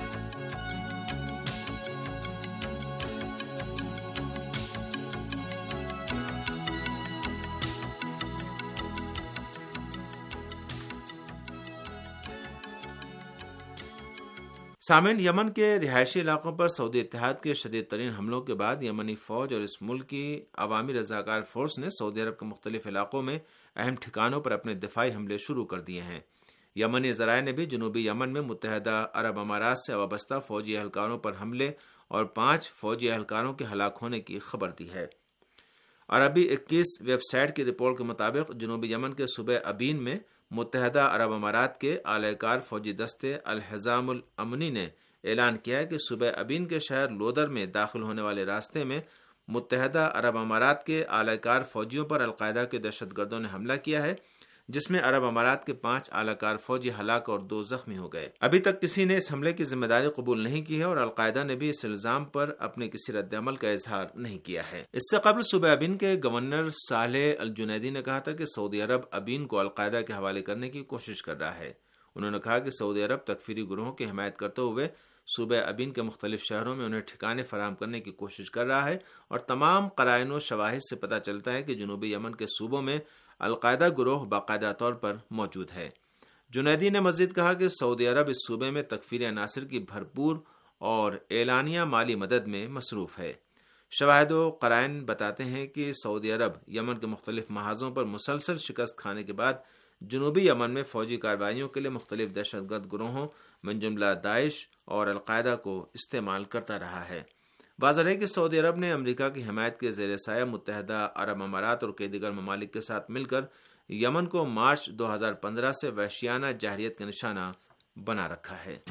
S5: سامعین، یمن کے رہائشی علاقوں پر سعودی اتحاد کے شدید ترین حملوں کے بعد یمنی فوج اور اس ملک کی عوامی رضاکار فورس نے سعودی عرب کے مختلف علاقوں میں اہم ٹھکانوں پر اپنے دفاعی حملے شروع کر دیے ہیں۔ یمنی ذرائع نے بھی جنوبی یمن میں متحدہ عرب امارات سے وابستہ فوجی اہلکاروں پر حملے اور 5 فوجی اہلکاروں کے ہلاک ہونے کی خبر دی ہے۔ عربی 21 ویب سائٹ کی رپورٹ کے مطابق جنوبی یمن کے صوبہ ابین میں متحدہ عرب امارات کے اعلی کار فوجی دستے الحزام الامنی نے اعلان کیا ہے کہ صوبہ ابین کے شہر لودر میں داخل ہونے والے راستے میں متحدہ عرب امارات کے اعلی کار فوجیوں پر القاعدہ کے دہشت گردوں نے حملہ کیا ہے، جس میں عرب امارات کے 5 اعلی کار فوجی ہلاک اور 2 زخمی ہو گئے۔ ابھی تک کسی نے اس حملے کی ذمہ داری قبول نہیں کی ہے اور القاعدہ نے بھی اس الزام پر اپنے کسی رد عمل کا اظہار نہیں کیا ہے۔ اس سے قبل صوبہ ابین کے گورنر صالح الجنیدی نے کہا تھا کہ سعودی عرب ابین کو القاعدہ کے حوالے کرنے کی کوشش کر رہا ہے۔ انہوں نے کہا کہ سعودی عرب تکفیری گروہوں کی حمایت کرتے ہوئے صوبہ ابین کے مختلف شہروں میں انہیں ٹھکانے فراہم کرنے کی کوشش کر رہا ہے اور تمام قرائن و شواہد سے پتہ چلتا ہے کہ جنوبی یمن کے صوبوں میں القاعدہ گروہ باقاعدہ طور پر موجود ہے۔ جنیدی نے مزید کہا کہ سعودی عرب اس صوبے میں تکفیری عناصر کی بھرپور اور اعلانیہ مالی مدد میں مصروف ہے۔ شواہد و قرائن بتاتے ہیں کہ سعودی عرب یمن کے مختلف محاذوں پر مسلسل شکست کھانے کے بعد جنوبی یمن میں فوجی کارروائیوں کے لیے مختلف دہشت گرد گروہوں من جملہ داعش اور القاعدہ کو استعمال کرتا رہا ہے۔ واضح ہے کہ سعودی عرب نے امریکہ کی حمایت کے زیر سایہ متحدہ عرب امارات اور کئی دیگر ممالک کے ساتھ مل کر یمن کو مارچ 2015 سے وحشیانہ جارحیت کا نشانہ بنا رکھا ہے۔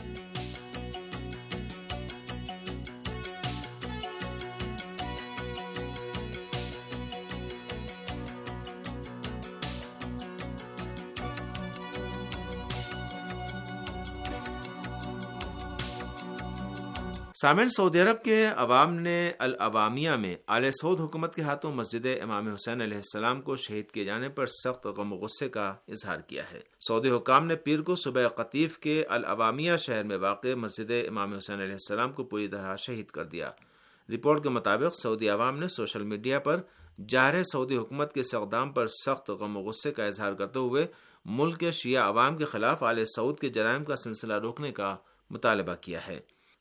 S5: سامعین، سعودی عرب کے عوام نے العوامیہ میں آل سعود حکومت کے ہاتھوں مسجد امام حسین علیہ السلام کو شہید کیے جانے پر سخت غم و غصے کا اظہار کیا ہے۔ سعودی حکام نے پیر کو صوبہ قطیف کے العوامیہ شہر میں واقع مسجد امام حسین علیہ السلام کو پوری طرح شہید کر دیا۔ رپورٹ کے مطابق سعودی عوام نے سوشل میڈیا پر جارح سعودی حکومت کے اس اقدام پر سخت غم و غصے کا اظہار کرتے ہوئے ملک کے شیعہ عوام کے خلاف آل سعود کے جرائم کا سلسلہ روکنے کا مطالبہ کیا ہے۔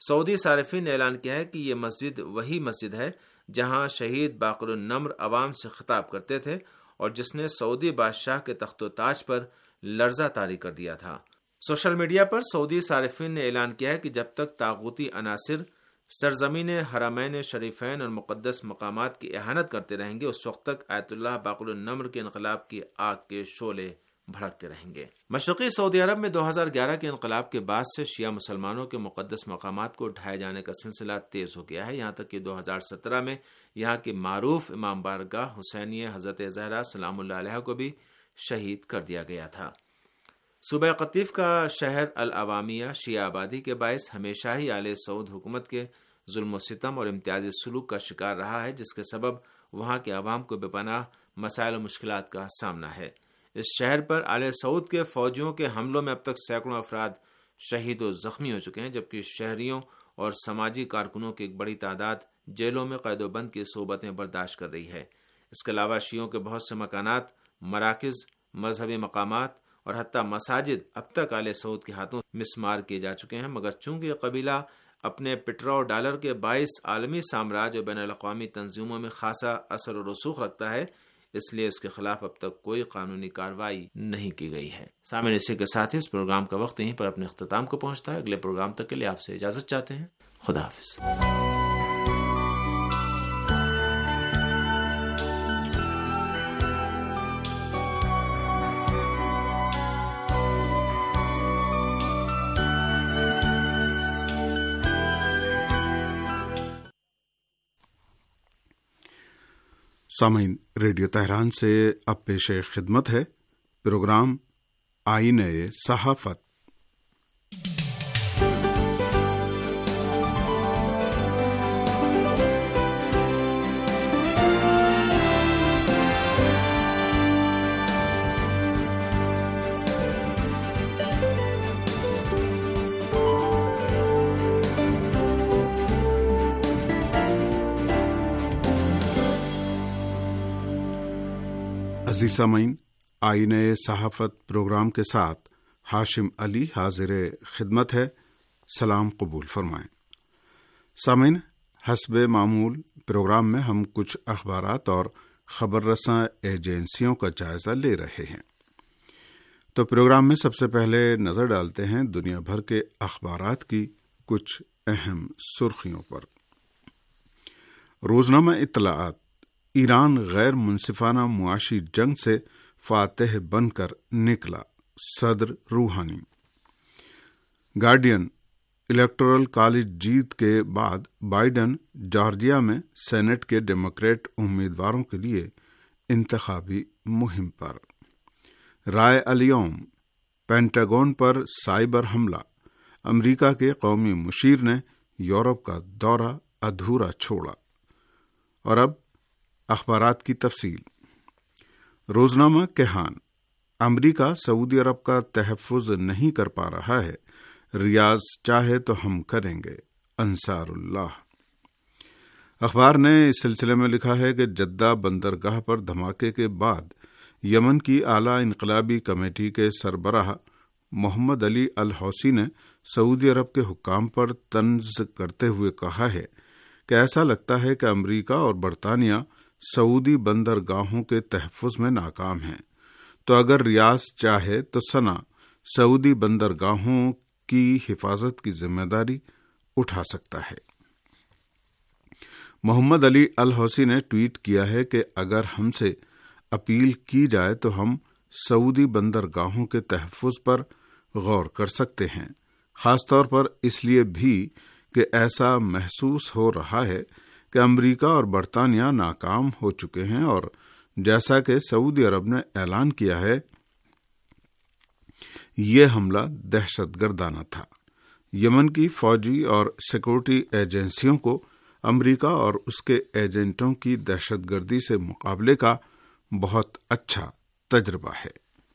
S5: سعودی صارفین نے اعلان کیا ہے کہ یہ مسجد وہی مسجد ہے جہاں شہید باقر النمر عوام سے خطاب کرتے تھے اور جس نے سعودی بادشاہ کے تخت و تاج پر لرزہ طاری کر دیا تھا۔ سوشل میڈیا پر سعودی صارفین نے اعلان کیا ہے کہ جب تک طاغوتی عناصر سرزمین حرمین شریفین اور مقدس مقامات کی اہانت کرتے رہیں گے، اس وقت تک آیت اللہ باقر النمر کے انقلاب کی آگ کے شعلے بھڑکتے رہیں گے۔ مشرقی سعودی عرب میں 2011 کے انقلاب کے بعد سے شیعہ مسلمانوں کے مقدس مقامات کو ڈھائے جانے کا سلسلہ تیز ہو گیا ہے، یہاں تک کہ 2017 میں یہاں کی معروف امام بارگاہ حسینیہ حضرت زہرا سلام اللہ علیہ کو بھی شہید کر دیا گیا تھا۔ صوبہ قطیف کا شہر العوامیہ شیعہ آبادی کے باعث ہمیشہ ہی آل سعود حکومت کے ظلم و ستم اور امتیازی سلوک کا شکار رہا ہے، جس کے سبب وہاں کے عوام کو بے پناہ مسائل و مشکلات کا سامنا ہے۔ اس شہر پر آل سعود کے فوجیوں کے حملوں میں اب تک سینکڑوں افراد شہید و زخمی ہو چکے ہیں، جبکہ شہریوں اور سماجی کارکنوں کی ایک بڑی تعداد جیلوں میں قید و بند کی صعوبتیں برداشت کر رہی ہے۔ اس کے علاوہ شیعوں کے بہت سے مکانات، مراکز، مذہبی مقامات اور حتیٰ مساجد اب تک آل سعود کے ہاتھوں مسمار کیے جا چکے ہیں، مگر چونکہ یہ قبیلہ اپنے پٹرول ڈالر کے باعث عالمی سامراج اور بین الاقوامی تنظیموں میں خاصا اثر و رسوخ رکھتا ہے، اس لیے اس کے خلاف اب تک کوئی قانونی کارروائی نہیں کی گئی ہے۔ سامعین، اسی کے ساتھ ہی اس پروگرام کا وقت یہیں پر اپنے اختتام کو پہنچتا ہے۔ اگلے پروگرام تک کے لیے آپ سے اجازت چاہتے ہیں۔ خدا حافظ۔
S4: سامعین، ریڈیو تہران سے اب پیش خدمت ہے پروگرام آئینہ صحافت۔ عزیز سامعین، آئینہ صحافت پروگرام کے ساتھ ہاشم علی حاضر خدمت ہے۔ سلام قبول فرمائیں۔ سامعین، حسب معمول پروگرام میں ہم کچھ اخبارات اور خبر رساں ایجنسیوں کا جائزہ لے رہے ہیں، تو پروگرام میں سب سے پہلے نظر ڈالتے ہیں دنیا بھر کے اخبارات کی کچھ اہم سرخیوں پر۔ روزنامہ اطلاعات: ایران غیر منصفانہ معاشی جنگ سے فاتح بن کر نکلا، صدر روحانی۔ گارڈین: الیکٹورل کالج جیت کے بعد بائیڈن جارجیا میں سینٹ کے ڈیموکریٹ امیدواروں کے لیے انتخابی مہم پر۔ رائے الیوم: پینٹاگون پر سائبر حملہ، امریکہ کے قومی مشیر نے یورپ کا دورہ ادھورا چھوڑا۔ اور اب اخبارات کی تفصیل۔ روزنامہ کیہان: امریکہ سعودی عرب کا تحفظ نہیں کر پا رہا ہے، ریاض چاہے تو ہم کریں گے، انصار اللہ۔ اخبار نے اس سلسلے میں لکھا ہے کہ جدہ بندرگاہ پر دھماکے کے بعد یمن کی اعلیٰ انقلابی کمیٹی کے سربراہ محمد علی الحوثی نے سعودی عرب کے حکام پر طنز کرتے ہوئے کہا ہے کہ ایسا لگتا ہے کہ امریکہ اور برطانیہ سعودی بندرگاہوں کے تحفظ میں ناکام ہیں، تو اگر ریاض چاہے تو صنع سعودی بندرگاہوں کی حفاظت کی ذمہ داری اٹھا سکتا ہے۔ محمد علی الحوثی نے ٹویٹ کیا ہے کہ اگر ہم سے اپیل کی جائے تو ہم سعودی بندرگاہوں کے تحفظ پر غور کر سکتے ہیں، خاص طور پر اس لیے بھی کہ ایسا محسوس ہو رہا ہے کہ امریکہ اور برطانیہ ناکام ہو چکے ہیں، اور جیسا کہ سعودی عرب نے اعلان کیا ہے یہ حملہ دہشت گردانہ تھا۔ یمن کی فوجی اور سیکورٹی ایجنسیوں کو امریکہ اور اس کے ایجنٹوں کی دہشت گردی سے مقابلے کا بہت اچھا تجربہ ہے۔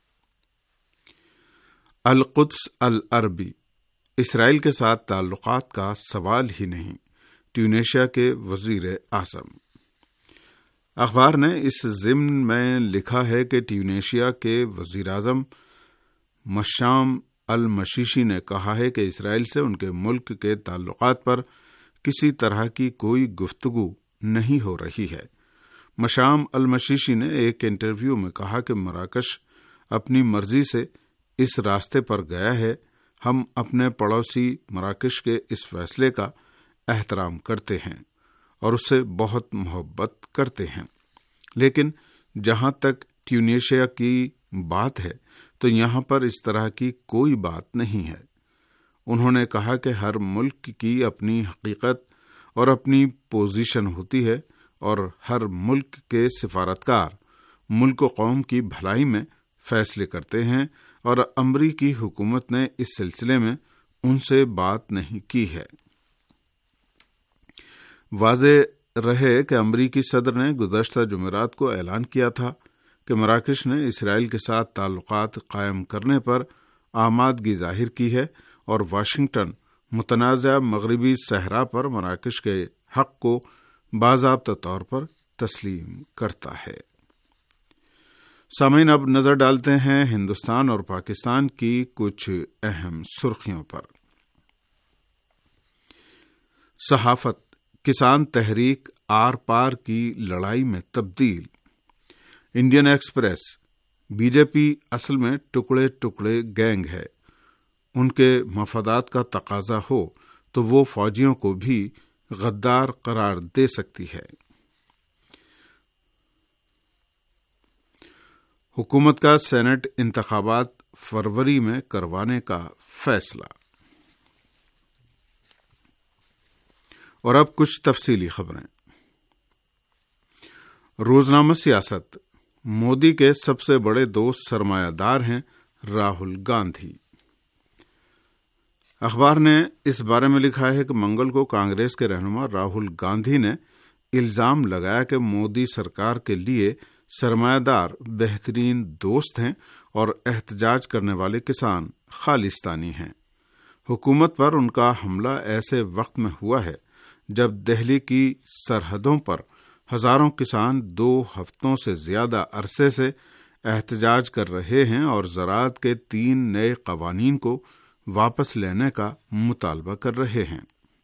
S4: القدس العربی: اسرائیل کے ساتھ تعلقات کا سوال ہی نہیں، ٹیونیشیا کے وزیر اعظم۔ اخبار نے اس ضمن میں لکھا ہے کہ ٹیونیشیا کے وزیر اعظم مشام المشیشی نے کہا ہے کہ اسرائیل سے ان کے ملک کے تعلقات پر کسی طرح کی کوئی گفتگو نہیں ہو رہی ہے۔ مشام المشیشی نے ایک انٹرویو میں کہا کہ مراکش اپنی مرضی سے اس راستے پر گیا ہے۔ ہم اپنے پڑوسی مراکش کے اس فیصلے کا احترام کرتے ہیں اور اس سے بہت محبت کرتے ہیں، لیکن جہاں تک ٹیونیشیا کی بات ہے تو یہاں پر اس طرح کی کوئی بات نہیں ہے۔ انہوں نے کہا کہ ہر ملک کی اپنی حقیقت اور اپنی پوزیشن ہوتی ہے اور ہر ملک کے سفارتکار ملک و قوم کی بھلائی میں فیصلے کرتے ہیں، اور امریکی حکومت نے اس سلسلے میں ان سے بات نہیں کی ہے۔ واضح رہے کہ امریکی صدر نے گزشتہ جمعرات کو اعلان کیا تھا کہ مراکش نے اسرائیل کے ساتھ تعلقات قائم کرنے پر آمادگی ظاہر کی ہے، اور واشنگٹن متنازع مغربی صحرا پر مراکش کے حق کو باضابطہ طور پر تسلیم کرتا ہے۔ سامعین، اب نظر ڈالتے ہیں ہندوستان اور پاکستان کی کچھ اہم سرخیوں پر۔ صحافت، کسان تحریک آر پار کی لڑائی میں تبدیل۔ Indian Express, B J P اصل میں ٹکڑے ٹکڑے گینگ ہے، ان کے مفادات کا تقاضا ہو تو وہ فوجیوں کو بھی غدار قرار دے سکتی ہے۔ حکومت کا سینٹ انتخابات فروری میں کروانے کا فیصلہ۔ اور اب کچھ تفصیلی خبریں۔ روزنامہ سیاست، مودی کے سب سے بڑے دوست سرمایہ دار ہیں راہل گاندھی۔ اخبار نے اس بارے میں لکھا ہے کہ منگل کو کانگریس کے رہنما راہل گاندھی نے الزام لگایا کہ مودی سرکار کے لیے سرمایہ دار بہترین دوست ہیں اور احتجاج کرنے والے کسان خالصتانی ہیں۔ حکومت پر ان کا حملہ ایسے وقت میں ہوا ہے جب دہلی کی سرحدوں پر ہزاروں کسان 2 ہفتوں سے زیادہ عرصے سے احتجاج کر رہے ہیں اور زراعت کے 3 نئے قوانین کو واپس لینے کا مطالبہ کر رہے ہیں۔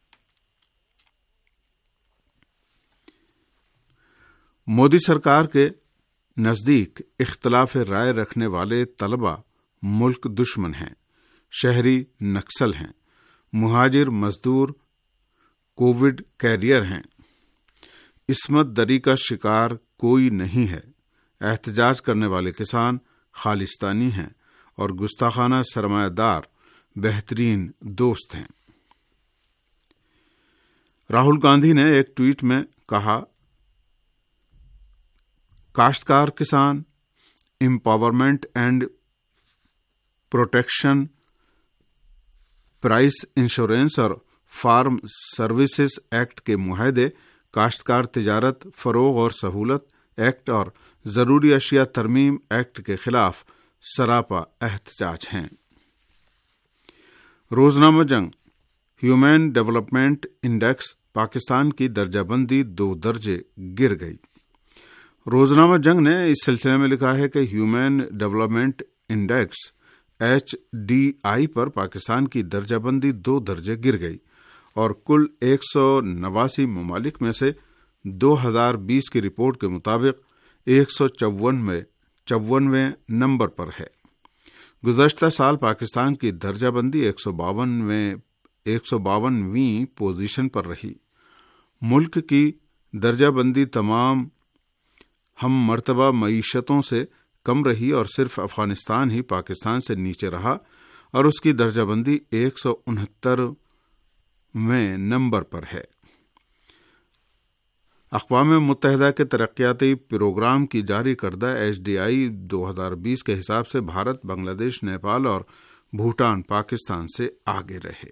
S4: مودی سرکار کے نزدیک اختلاف رائے رکھنے والے طلبہ ملک دشمن ہیں، شہری نکسل ہیں، مہاجر مزدور کووڈ کیریئر ہیں، عصمت دری کا شکار کوئی نہیں ہے، احتجاج کرنے والے کسان خالصتانی ہیں اور گستاخانہ سرمایہ دار بہترین دوست ہیں۔ راہل گاندھی نے ایک ٹویٹ میں کہا، کاشتکار کسان empowerment and protection, price insurance اور فارم سروسز ایکٹ کے معاہدے، کاشتکار تجارت فروغ اور سہولت ایکٹ اور ضروری اشیاء ترمیم ایکٹ کے خلاف سراپا احتجاج ہیں۔ روزنامہ جنگ، ہیومن ڈیولپمنٹ انڈیکس پاکستان کی درجہ بندی 2 درجے گر گئی۔ روزنامہ جنگ نے اس سلسلے میں لکھا ہے کہ ہیومن ڈیولپمنٹ انڈیکس HDI پر پاکستان کی درجہ بندی 2 درجے گر گئی اور کل 189 ممالک میں سے 2020 کی رپورٹ کے مطابق 154ویں نمبر پر ہے۔ گزشتہ سال پاکستان کی درجہ بندی 152ویں پوزیشن پر رہی۔ ملک کی درجہ بندی تمام ہم مرتبہ معیشتوں سے کم رہی اور صرف افغانستان ہی پاکستان سے نیچے رہا اور اس کی درجہ بندی 169ویں نمبر پر ہے۔ اقوام متحدہ کے ترقیاتی پروگرام کی جاری کردہ HDI 2020 کے حساب سے بھارت، بنگلہ دیش، نیپال اور بھوٹان پاکستان سے آگے رہے۔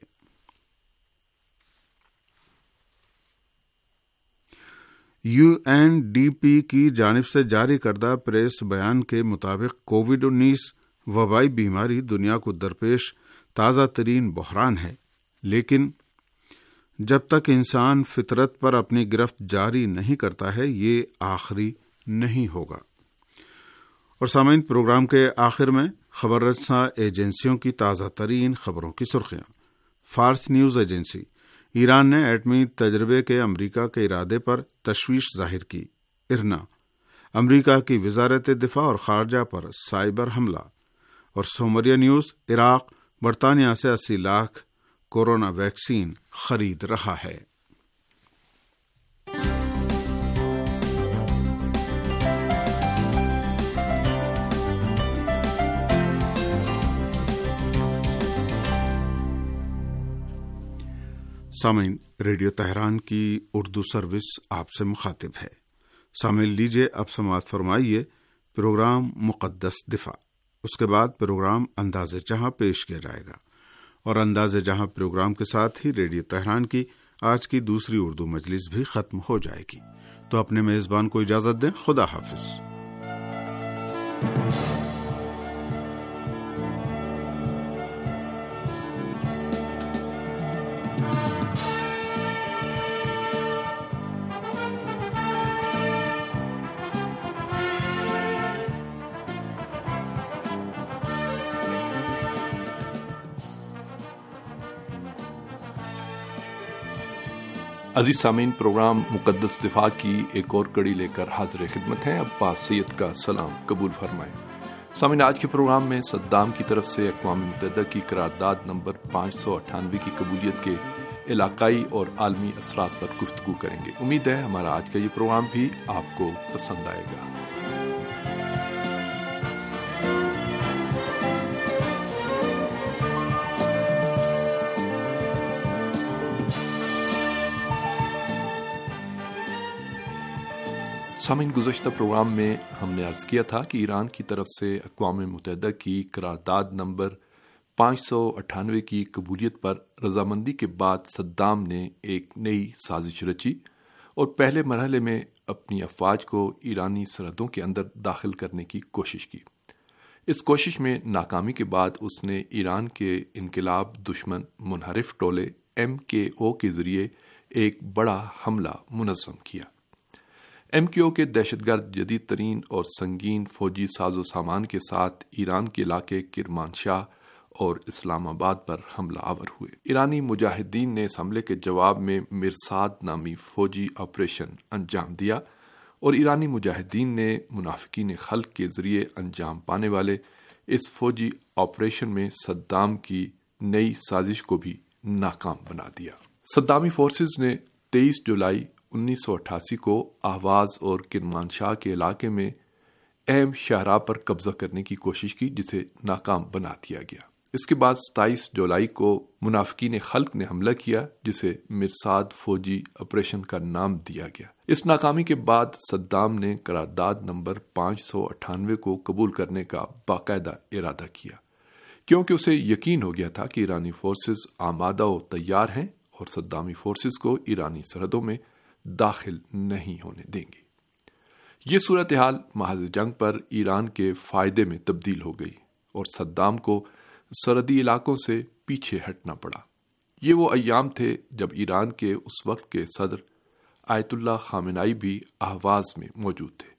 S4: UNDP کی جانب سے جاری کردہ پریس بیان کے مطابق کووڈ-19 وبائی بیماری دنیا کو درپیش تازہ ترین بحران ہے، لیکن جب تک انسان فطرت پر اپنی گرفت جاری نہیں کرتا ہے یہ آخری نہیں ہوگا۔ اور سامعین، پروگرام کے آخر میں خبر رساں ایجنسیوں کی تازہ ترین خبروں کی سرخیاں۔ فارس نیوز ایجنسی: ایران نے ایٹمی تجربے کے امریکہ کے ارادے پر تشویش ظاہر کی۔ ارنا: امریکہ کی وزارت دفاع اور خارجہ پر سائبر حملہ۔ اور سومریہ نیوز: عراق برطانیہ سے 80 لاکھ کورونا ویکسین خرید رہا ہے۔ سامعین، ریڈیو تہران کی اردو سروس آپ سے مخاطب ہے۔ سامعین، لیجیے اب سماعت فرمائیے پروگرام مقدس دفاع۔ اس کے بعد پروگرام انداز جہاں پیش کیا جائے گا، اور انداز جہاں پروگرام کے ساتھ ہی ریڈیو تہران کی آج کی دوسری اردو مجلس بھی ختم ہو جائے گی۔ تو اپنے میزبان کو اجازت دیں۔ خدا حافظ۔
S13: عزیز سامعین، پروگرام مقدس دفاع کی ایک اور کڑی لے کر حاضر خدمت ہیں۔ عباس سید کا سلام قبول فرمائیں۔ سامعین، آج کے پروگرام میں صدام کی طرف سے اقوام متحدہ کی قرارداد نمبر 598 کی قبولیت کے علاقائی اور عالمی اثرات پر گفتگو کریں گے۔ امید ہے ہمارا آج کا یہ پروگرام بھی آپ کو پسند آئے گا۔ سامعین، گزشتہ پروگرام میں ہم نے عرض کیا تھا کہ ایران کی طرف سے اقوام متحدہ کی قرارداد نمبر 598 کی قبولیت پر رضامندی کے بعد صدام نے ایک نئی سازش رچی اور پہلے مرحلے میں اپنی افواج کو ایرانی سرحدوں کے اندر داخل کرنے کی کوشش کی۔ اس کوشش میں ناکامی کے بعد اس نے ایران کے انقلاب دشمن منحرف ٹولے MKO کے ذریعے ایک بڑا حملہ منظم کیا۔ MKO کے دہشت گرد جدید ترین اور سنگین فوجی ساز و سامان کے ساتھ ایران کے علاقے کرمانشاہ اور اسلام آباد پر حملہ آور ہوئے۔ ایرانی مجاہدین نے اس حملے کے جواب میں مرصاد نامی فوجی آپریشن انجام دیا اور ایرانی مجاہدین نے منافقین خلق کے ذریعے انجام پانے والے اس فوجی آپریشن میں صدام کی نئی سازش کو بھی ناکام بنا دیا۔ صدامی فورسز نے 23 جولائی 1988 کو اہواز اور کرمانشاہ کے علاقے میں اہم شاہراہ پر قبضہ کرنے کی کوشش کی، جسے ناکام بنا دیا گیا۔ اس کے بعد 27 جولائی کو منافقین خلق نے حملہ کیا، جسے مرصاد فوجی آپریشن کا نام دیا گیا۔ اس ناکامی کے بعد صدام نے قرارداد نمبر 598 کو قبول کرنے کا باقاعدہ ارادہ کیا، کیونکہ اسے یقین ہو گیا تھا کہ ایرانی فورسز آمادہ و تیار ہیں اور صدامی فورسز کو ایرانی سرحدوں میں داخل نہیں ہونے دیں گے۔ یہ صورتحال محض جنگ پر ایران کے فائدے میں تبدیل ہو گئی اور صدام کو سرحدی علاقوں سے پیچھے ہٹنا پڑا۔ یہ وہ ایام تھے جب ایران کے اس وقت کے صدر آیت اللہ خامنائی بھی اہواز میں موجود تھے۔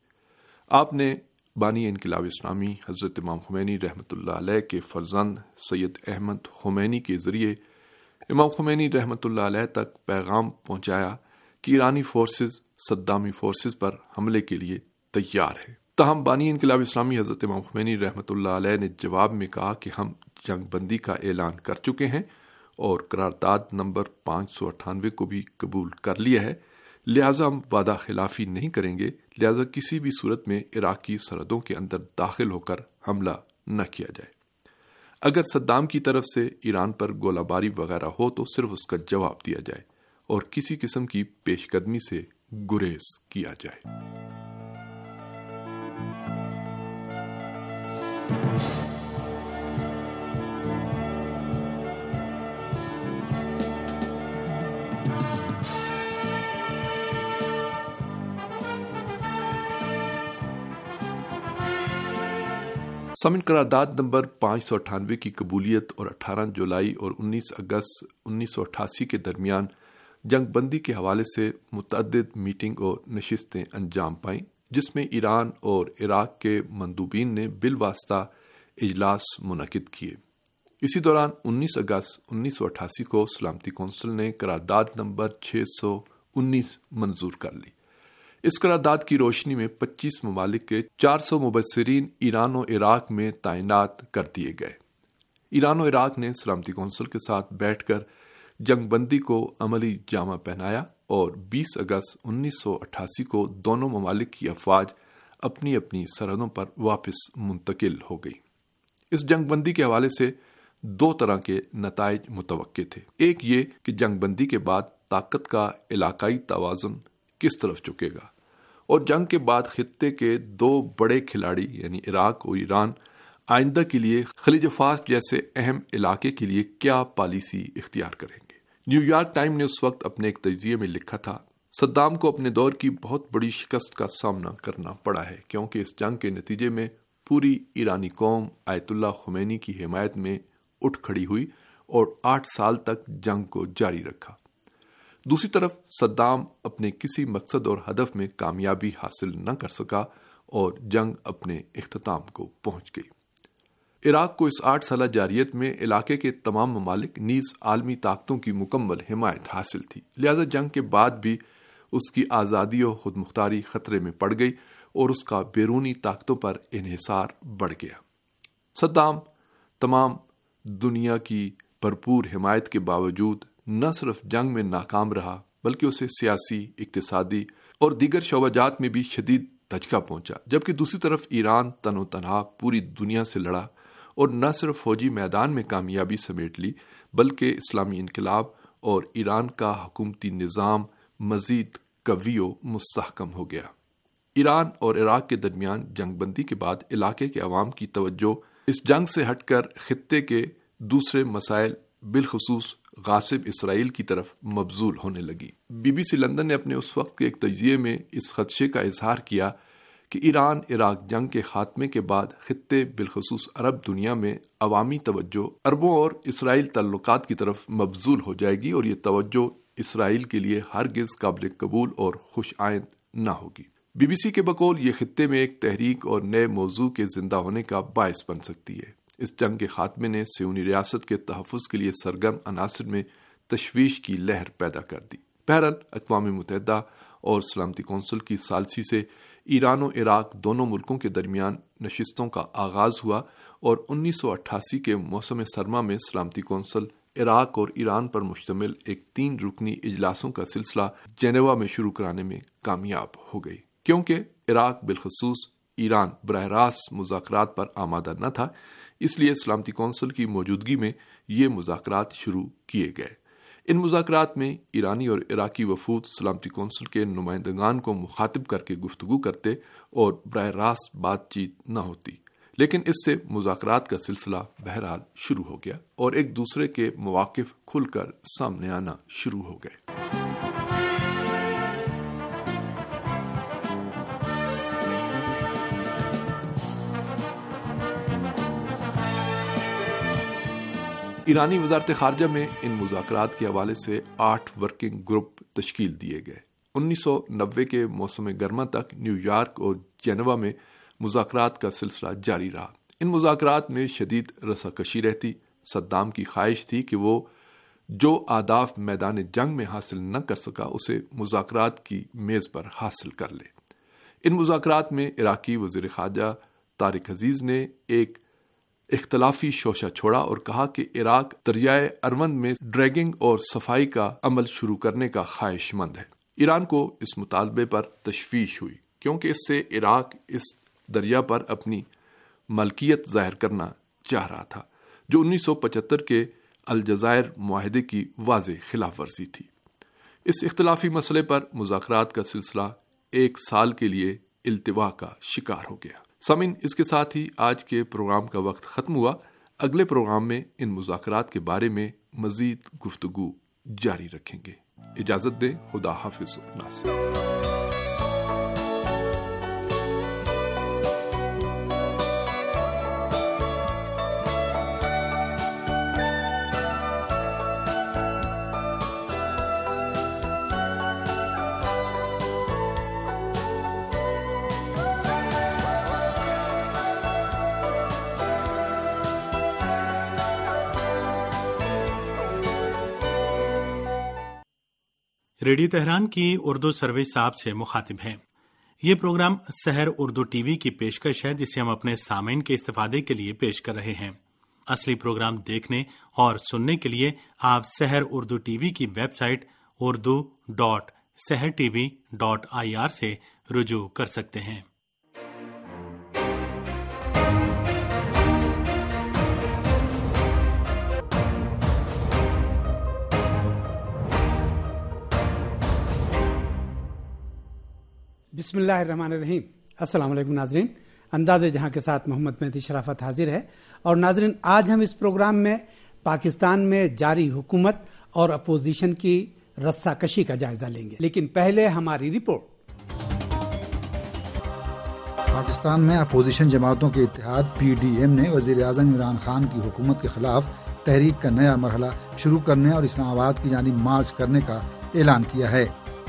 S13: آپ نے بانی انقلاب اسلامی حضرت امام خمینی رحمۃ اللہ علیہ کے فرزند سید احمد خمینی کے ذریعے امام خمینی رحمۃ اللہ علیہ تک پیغام پہنچایا کہ ایرانی فورسز صدامی فورسز پر حملے کے لیے تیار ہے۔ تاہم بانی انقلاب اسلامی حضرت امام خمینی رحمۃ اللہ علیہ نے جواب میں کہا کہ ہم جنگ بندی کا اعلان کر چکے ہیں اور قرارداد نمبر 598 کو بھی قبول کر لیا ہے، لہذا ہم وعدہ خلافی نہیں کریں گے، لہذا کسی بھی صورت میں عراقی سرحدوں کے اندر داخل ہو کر حملہ نہ کیا جائے۔ اگر صدام کی طرف سے ایران پر گولہ باری وغیرہ ہو تو صرف اس کا جواب دیا جائے اور کسی قسم کی پیش قدمی سے گریز کیا جائے۔ سامعین، قرارداد نمبر 598 کی قبولیت اور 18 جولائی اور 19 اگست 1988 کے درمیان جنگ بندی کے حوالے سے متعدد میٹنگ اور نشستیں انجام پائیں، جس میں ایران اور عراق کے مندوبین نے بالواسطہ اجلاس منعقد کیے۔ اسی دوران 19 اگست 1988 کو سلامتی کونسل نے قرارداد نمبر 619 منظور کر لی۔ اس قرارداد کی روشنی میں 25 ممالک کے 400 مبصرین ایران و عراق میں تعینات کر دیے گئے۔ ایران و عراق نے سلامتی کونسل کے ساتھ بیٹھ کر جنگ بندی کو عملی جامہ پہنایا اور 20 اگست 1988 کو دونوں ممالک کی افواج اپنی اپنی سرحدوں پر واپس منتقل ہو گئی۔ اس جنگ بندی کے حوالے سے دو طرح کے نتائج متوقع تھے۔ ایک یہ کہ جنگ بندی کے بعد طاقت کا علاقائی توازن کس طرف جھکے گا، اور جنگ کے بعد خطے کے دو بڑے کھلاڑی یعنی عراق اور ایران آئندہ کے لیے خلیج فارس جیسے اہم علاقے کے لیے کیا پالیسی اختیار کریں گے۔ نیو یارک ٹائم نے اس وقت اپنے ایک تجزیے میں لکھا تھا، صدام کو اپنے دور کی بہت بڑی شکست کا سامنا کرنا پڑا ہے، کیونکہ اس جنگ کے نتیجے میں پوری ایرانی قوم آیت اللہ خمینی کی حمایت میں اٹھ کھڑی ہوئی اور 8 سال تک جنگ کو جاری رکھا۔ دوسری طرف صدام اپنے کسی مقصد اور ہدف میں کامیابی حاصل نہ کر سکا اور جنگ اپنے اختتام کو پہنچ گئی۔ عراق کو اس 8 سالہ جاریت میں علاقے کے تمام ممالک نیز عالمی طاقتوں کی مکمل حمایت حاصل تھی، لہذا جنگ کے بعد بھی اس کی آزادی و خود مختاری خطرے میں پڑ گئی اور اس کا بیرونی طاقتوں پر انحصار بڑھ گیا۔ صدام تمام دنیا کی بھرپور حمایت کے باوجود نہ صرف جنگ میں ناکام رہا بلکہ اسے سیاسی، اقتصادی اور دیگر شعبہ جات میں بھی شدید دھچکا پہنچا، جبکہ دوسری طرف ایران تن و تنہا پوری دنیا سے لڑا اور نہ صرف فوجی میدان میں کامیابی سمیٹ لی بلکہ اسلامی انقلاب اور ایران کا حکومتی نظام مزید قوی و مستحکم ہو گیا۔ ایران اور عراق کے درمیان جنگ بندی کے بعد علاقے کے عوام کی توجہ اس جنگ سے ہٹ کر خطے کے دوسرے مسائل بالخصوص غاصب اسرائیل کی طرف مبذول ہونے لگی۔ BBC لندن نے اپنے اس وقت کے ایک تجزیے میں اس خدشے کا اظہار کیا کہ ایران عراق جنگ کے خاتمے کے بعد خطے بالخصوص عرب دنیا میں عوامی توجہ عربوں اور اسرائیل تعلقات کی طرف مبذول ہو جائے گی اور یہ توجہ اسرائیل کے لیے ہرگز قابل قبول اور خوش آئند نہ ہوگی۔ BBC کے بقول یہ خطے میں ایک تحریک اور نئے موضوع کے زندہ ہونے کا باعث بن سکتی ہے۔ اس جنگ کے خاتمے نے صہیونی ریاست کے تحفظ کے لیے سرگرم عناصر میں تشویش کی لہر پیدا کر دی۔ بہرحال اقوام متحدہ اور سلامتی کونسل کی ثالثی سے ایران و عراق دونوں ملکوں کے درمیان نشستوں کا آغاز ہوا اور 1988 کے موسم سرما میں سلامتی کونسل عراق اور ایران پر مشتمل ایک 3 رکنی اجلاسوں کا سلسلہ جنیوا میں شروع کرانے میں کامیاب ہو گئی۔ کیونکہ عراق بالخصوص ایران براہ راست مذاکرات پر آمادہ نہ تھا، اس لیے سلامتی کونسل کی موجودگی میں یہ مذاکرات شروع کیے گئے۔ ان مذاکرات میں ایرانی اور عراقی وفود سلامتی کونسل کے نمائندگان کو مخاطب کر کے گفتگو کرتے اور براہ راست بات چیت نہ ہوتی، لیکن اس سے مذاکرات کا سلسلہ بہرحال شروع ہو گیا اور ایک دوسرے کے مواقف کھل کر سامنے آنا شروع ہو گئے۔ ایرانی وزارت خارجہ میں ان مذاکرات کے حوالے سے 8 ورکنگ گروپ تشکیل دیے گئے۔ 1990 کے موسم گرما تک نیو یارک اور جنیوا میں مذاکرات کا سلسلہ جاری رہا۔ ان مذاکرات میں شدید رساکشی رہتی۔ صدام کی خواہش تھی کہ وہ جو اہداف میدان جنگ میں حاصل نہ کر سکا اسے مذاکرات کی میز پر حاصل کر لے۔ ان مذاکرات میں عراقی وزیر خارجہ طارق عزیز نے ایک اختلافی شوشہ چھوڑا اور کہا کہ عراق دریائے اروند میں ڈریگنگ اور صفائی کا عمل شروع کرنے کا خواہش مند ہے۔ ایران کو اس مطالبے پر تشویش ہوئی کیونکہ اس سے عراق اس دریا پر اپنی ملکیت ظاہر کرنا چاہ رہا تھا، جو 1975 کے الجزائر معاہدے کی واضح خلاف ورزی تھی۔ اس اختلافی مسئلے پر مذاکرات کا سلسلہ 1 سال کے لیے التوا کا شکار ہو گیا۔ سامعین، اس کے ساتھ ہی آج کے پروگرام کا وقت ختم ہوا۔ اگلے پروگرام میں ان مذاکرات کے بارے میں مزید گفتگو جاری رکھیں گے۔ اجازت دیں، خدا حافظ ناصر۔
S14: ریڈیو تہران کی اردو سروس آپ سے مخاطب ہے۔ یہ programme Sahar Urdu T V کی پیشکش ہے، جسے ہم اپنے سامعین کے استفادے کے لیے پیش کر رہے ہیں۔ اصلی پروگرام دیکھنے اور سننے کے لیے آپ سحر اردو ٹی وی کی ویب سائٹ urdu.sehrtv.ir سے رجوع کر سکتے ہیں۔
S15: بسم اللہ الرحمن الرحیم۔ السلام علیکم ناظرین، انداز جہاں کے ساتھ محمد مہدی شرافت حاضر ہے۔ اور ناظرین، آج ہم اس پروگرام میں پاکستان میں جاری حکومت اور اپوزیشن کی رسہ کشی کا جائزہ لیں گے، لیکن پہلے ہماری رپورٹ۔
S16: پاکستان میں اپوزیشن جماعتوں کے اتحاد PDM نے وزیر اعظم عمران خان کی حکومت کے خلاف تحریک کا نیا مرحلہ شروع کرنے اور اسلام آباد کی جانب مارچ کرنے کا اعلان کیا ہے۔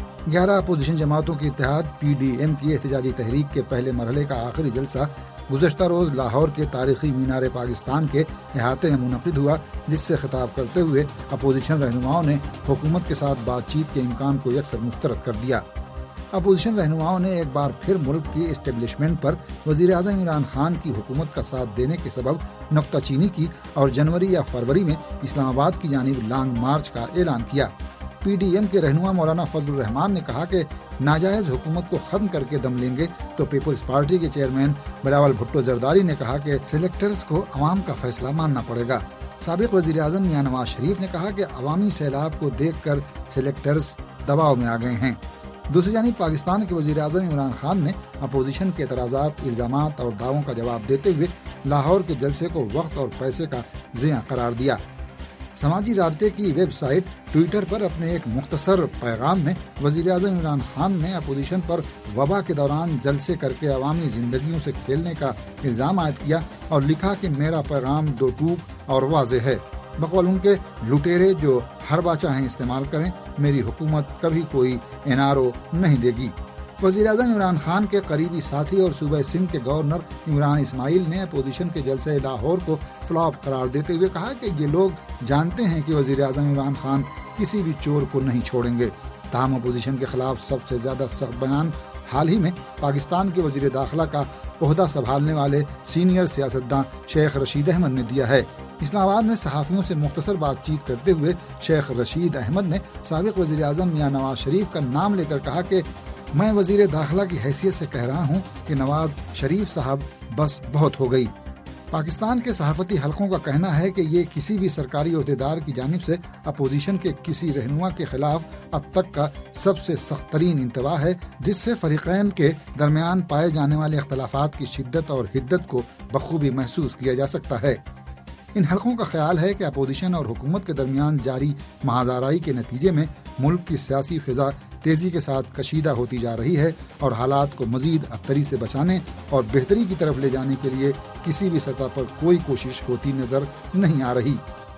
S16: 11 اپوزیشن جماعتوں کے اتحاد PDM کی احتجاجی تحریک کے پہلے مرحلے کا آخری جلسہ گزشتہ روز لاہور کے تاریخی مینار پاکستان کے احاطے میں منعقد ہوا، جس سے خطاب کرتے ہوئے اپوزیشن رہنماؤں نے حکومت کے ساتھ بات چیت کے امکان کو یکسر مسترد کر دیا۔ اپوزیشن رہنماؤں نے ایک بار پھر ملک کی اسٹیبلشمنٹ پر وزیر اعظم عمران خان کی حکومت کا ساتھ دینے کے سبب نکتہ چینی کی اور جنوری یا فروری میں اسلام آباد کی جانب لانگ مارچ کا اعلان کیا۔ PDM کے رہنما مولانا فضل الرحمان نے کہا کہ ناجائز حکومت کو ختم کر کے دم لیں گے، تو پیپلز پارٹی کے چیئرمین بلاول بھٹو زرداری نے کہا کہ سلیکٹرز کو عوام کا فیصلہ ماننا پڑے گا۔ سابق وزیر اعظم میاں نواز شریف نے کہا کہ عوامی سیلاب کو دیکھ کر سلیکٹرز دباؤ میں آ گئے ہیں۔ دوسری جانب پاکستان کے وزیر اعظم عمران خان نے اپوزیشن کے اعتراضات، الزامات اور دعووں کا جواب دیتے ہوئے لاہور کے جلسے کو وقت اور پیسے کا ضیاع قرار دیا۔ سماجی رابطے کی ویب سائٹ ٹویٹر پر اپنے ایک مختصر پیغام میں وزیر اعظم عمران خان نے اپوزیشن پر وبا کے دوران جلسے کر کے عوامی زندگیوں سے کھیلنے کا الزام عائد کیا اور لکھا کہ میرا پیغام دو ٹوک اور واضح ہے، بقول ان کے لٹیرے جو ہر با چاہیں استعمال کریں، میری حکومت کبھی کوئی NRO نہیں دے گی۔ وزیر اعظم عمران خان کے قریبی ساتھی اور صوبہ سندھ کے گورنر عمران اسماعیل نے اپوزیشن کے جلسے لاہور کو فلاپ قرار دیتے ہوئے کہا کہ یہ لوگ جانتے ہیں کہ وزیر اعظم عمران خان کسی بھی چور کو نہیں چھوڑیں گے۔ تاہم اپوزیشن کے خلاف سب سے زیادہ سخت بیان حال ہی میں پاکستان کے وزیر داخلہ کا عہدہ سنبھالنے والے سینئر سیاستداں شیخ رشید احمد نے دیا ہے۔ اسلام آباد میں صحافیوں سے مختصر بات چیت کرتے ہوئے شیخ رشید احمد نے سابق وزیر اعظم میاں نواز شریف کا نام لے کر کہا کہ میں وزیر داخلہ کی حیثیت سے کہہ رہا ہوں کہ نواز شریف صاحب بس بہت ہو گئی۔ پاکستان کے صحافتی حلقوں کا کہنا ہے کہ یہ کسی بھی سرکاری عہدیدار کی جانب سے اپوزیشن کے کسی رہنما کے خلاف اب تک کا سب سے سخت ترین انتباہ ہے، جس سے فریقین کے درمیان پائے جانے والے اختلافات کی شدت اور حدت کو بخوبی محسوس کیا جا سکتا ہے۔ ان حلقوں کا خیال ہے کہ اپوزیشن اور حکومت کے درمیان جاری محاذارائی کے نتیجے میں ملک کی سیاسی فضا تیزی کے ساتھ کشیدہ ہوتی جا رہی ہے اور حالات کو مزید ابتری سے بچانے اور بہتری کی طرف لے جانے کے لیے کسی بھی سطح پر کوئی کوشش ہوتی نظر نہیں آ رہی۔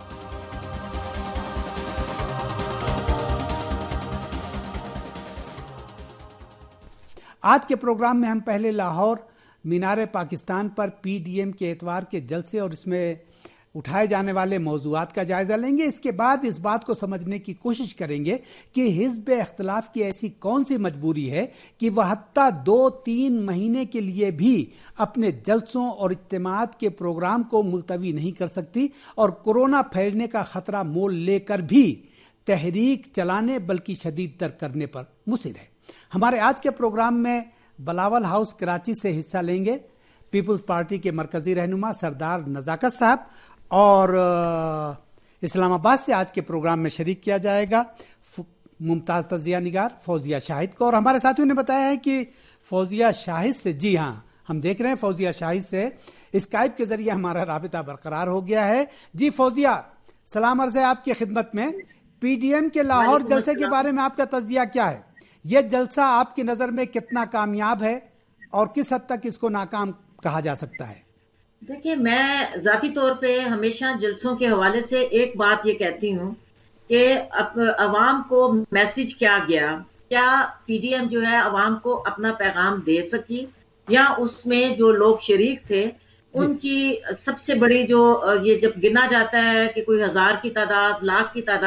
S15: آج کے پروگرام میں ہم پہلے لاہور مینار پاکستان پر PDM کے اتوار کے جلسے اور اس میں اٹھائے جانے والے موضوعات کا جائزہ لیں گے۔ اس کے بعد اس بات کو سمجھنے کی کوشش کریں گے کہ حزب اختلاف کی ایسی کون سی مجبوری ہے کہ وہ حتیٰ 2-3 مہینے کے لیے بھی اپنے جلسوں اور اجتماعات کے پروگرام کو ملتوی نہیں کر سکتی اور کورونا پھیلنے کا خطرہ مول لے کر بھی تحریک چلانے بلکہ شدید تر کرنے پر مصر ہے۔ ہمارے آج کے پروگرام میں بلاول ہاؤس کراچی سے حصہ لیں گے پیپلز پارٹی کے مرکزی رہنما سردار نزاکت صاحب، اور اسلام آباد سے آج کے پروگرام میں شریک کیا جائے گا ممتاز تجزیہ نگار فوزیہ شاہد کو۔ اور ہمارے ساتھیوں نے بتایا ہے کہ فوزیہ شاہد سے، جی ہاں ہم دیکھ رہے ہیں فوزیہ شاہد سے اسکائپ کے ذریعے ہمارا رابطہ برقرار ہو گیا ہے۔ جی فوزیہ، سلام عرض ہے آپ کی خدمت میں۔ PDM کے لاہور جلسے کے بارے میں آپ کا تجزیہ کیا ہے؟ یہ جلسہ آپ کی نظر میں کتنا کامیاب ہے اور کس حد تک اس کو ناکام کہا جا سکتا ہے؟
S17: دیکھیں، میں ذاتی طور پہ ہمیشہ جلسوں کے حوالے سے ایک بات یہ کہتی ہوں کہ عوام کو میسج کیا گیا، کیا PDM جو ہے عوام کو اپنا پیغام دے سکی، یا اس میں جو لوگ شریک تھے ان کی سب سے بڑی جو یہ جب گنا جاتا ہے کہ کوئی 1000 کی تعداد، لاکھ کی تعداد،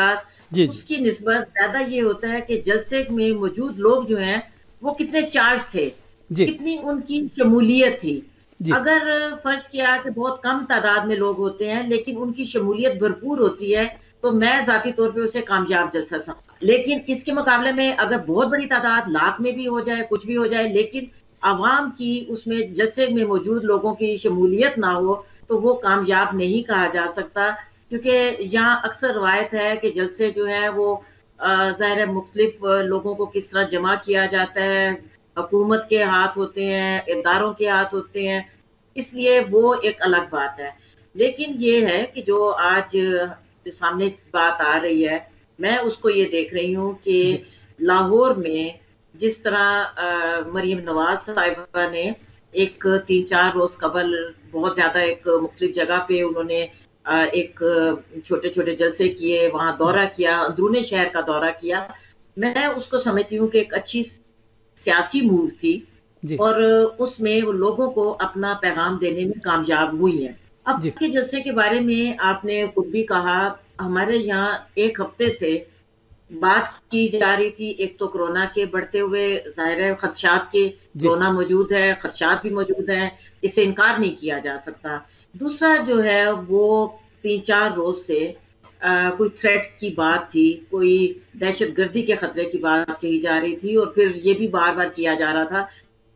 S17: اس کی نسبت زیادہ یہ ہوتا ہے کہ جلسے میں موجود لوگ جو ہیں وہ کتنے چارج تھے، کتنی ان کی شمولیت تھی. اگر فرض کیا کہ بہت کم تعداد میں لوگ ہوتے ہیں لیکن ان کی شمولیت بھرپور ہوتی ہے تو میں ذاتی طور پہ اسے کامیاب جلسہ سمجھتا ہوں. لیکن اس کے مقابلے میں اگر بہت بڑی تعداد لاکھ میں بھی ہو جائے، کچھ بھی ہو جائے، لیکن عوام کی اس میں جلسے میں موجود لوگوں کی شمولیت نہ ہو تو وہ کامیاب نہیں کہا جا سکتا. کیونکہ یہاں اکثر روایت ہے کہ جلسے جو ہے وہ ظاہر مختلف لوگوں کو کس طرح جمع کیا جاتا ہے، حکومت کے ہاتھ ہوتے ہیں، اداروں کے ہاتھ ہوتے ہیں، اس لیے وہ ایک الگ بات ہے. لیکن یہ ہے کہ جو آج سامنے بات آ رہی ہے، میں اس کو یہ دیکھ رہی ہوں کہ لاہور میں جس طرح مریم نواز صاحبہ نے ایک 3-4 روز قبل بہت زیادہ ایک مختلف جگہ پہ انہوں نے ایک چھوٹے چھوٹے جلسے کیے، وہاں دورہ کیا، اندرون شہر کا دورہ کیا، میں اس کو سمجھتی ہوں کہ ایک اچھی سیاسی موو تھی اور اس میں وہ لوگوں کو اپنا پیغام دینے میں کامیاب ہوئی ہیں. اب کے جلسے کے بارے میں آپ نے خود بھی کہا، ہمارے یہاں ایک ہفتے سے بات کی جا رہی تھی، ایک تو کورونا کے بڑھتے ہوئے ظاہر ہے خدشات کے، کورونا موجود ہے، خدشات بھی موجود ہیں، اس سے انکار نہیں کیا جا سکتا. دوسرا جو ہے وہ 3-4 روز سے کوئی تھریٹ کی بات تھی، کوئی دہشت گردی کے خطرے کی بات کہی جا رہی تھی، اور پھر یہ بھی بار بار کیا جا رہا تھا،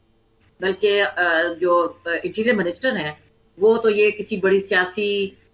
S17: بلکہ جو انٹیریئر منسٹر ہیں وہ تو یہ کسی بڑی سیاسی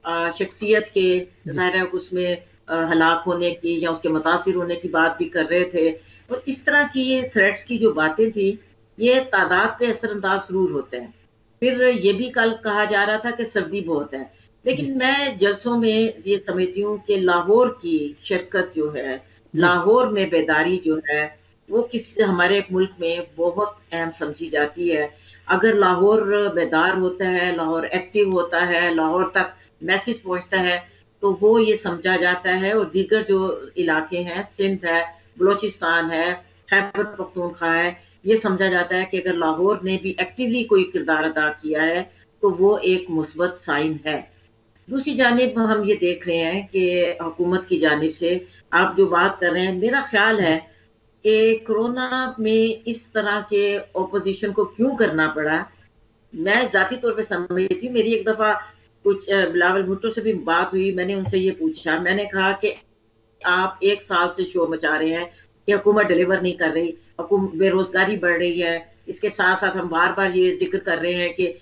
S17: شخصیت کے ظاہر ہے اس میں ہلاک ہونے کی یا اس کے متاثر ہونے کی بات بھی کر رہے تھے. اور اس طرح کی یہ تھریٹس کی جو باتیں تھی یہ تعداد پہ اثر انداز ضرور ہوتے ہیں. پھر یہ بھی کل کہا جا رہا تھا کہ سردی بہت ہے، لیکن میں جلسوں میں یہ سمجھتی ہوں کہ لاہور کی شرکت جو ہے، لاہور میں بیداری جو ہے وہ ہمارے ملک میں بہت اہم سمجھی جاتی ہے. اگر لاہور بیدار ہوتا ہے، لاہور ایکٹیو ہوتا ہے، لاہور تک میسج پہنچتا ہے تو وہ یہ سمجھا جاتا ہے، اور دیگر جو علاقے ہیں، سندھ ہے، بلوچستان ہے، خیبر پختونخوا ہے، یہ سمجھا جاتا ہے کہ اگر لاہور نے بھی ایکٹیولی کوئی کردار ادا کیا ہے تو وہ ایک مثبت سائن ہے. دوسری جانب ہم یہ دیکھ رہے ہیں کہ حکومت کی جانب سے آپ جو بات کر رہے ہیں، میرا خیال ہے کہ کورونا میں اس طرح کے اپوزیشن کو کیوں کرنا پڑا. میں ذاتی طور پہ سمجھتی ہوں، میری ایک دفعہ کچھ بلاول بھٹو سے بھی بات ہوئی، میں نے ان سے یہ پوچھا، میں نے کہا کہ آپ 1 سال سے شور مچا رہے ہیں کہ حکومت ڈیلیور نہیں کر رہی، بے روزگاری بڑھ رہی ہے، اس کے ساتھ ساتھ ہم بار بار یہ ذکر کر رہے ہیں کہ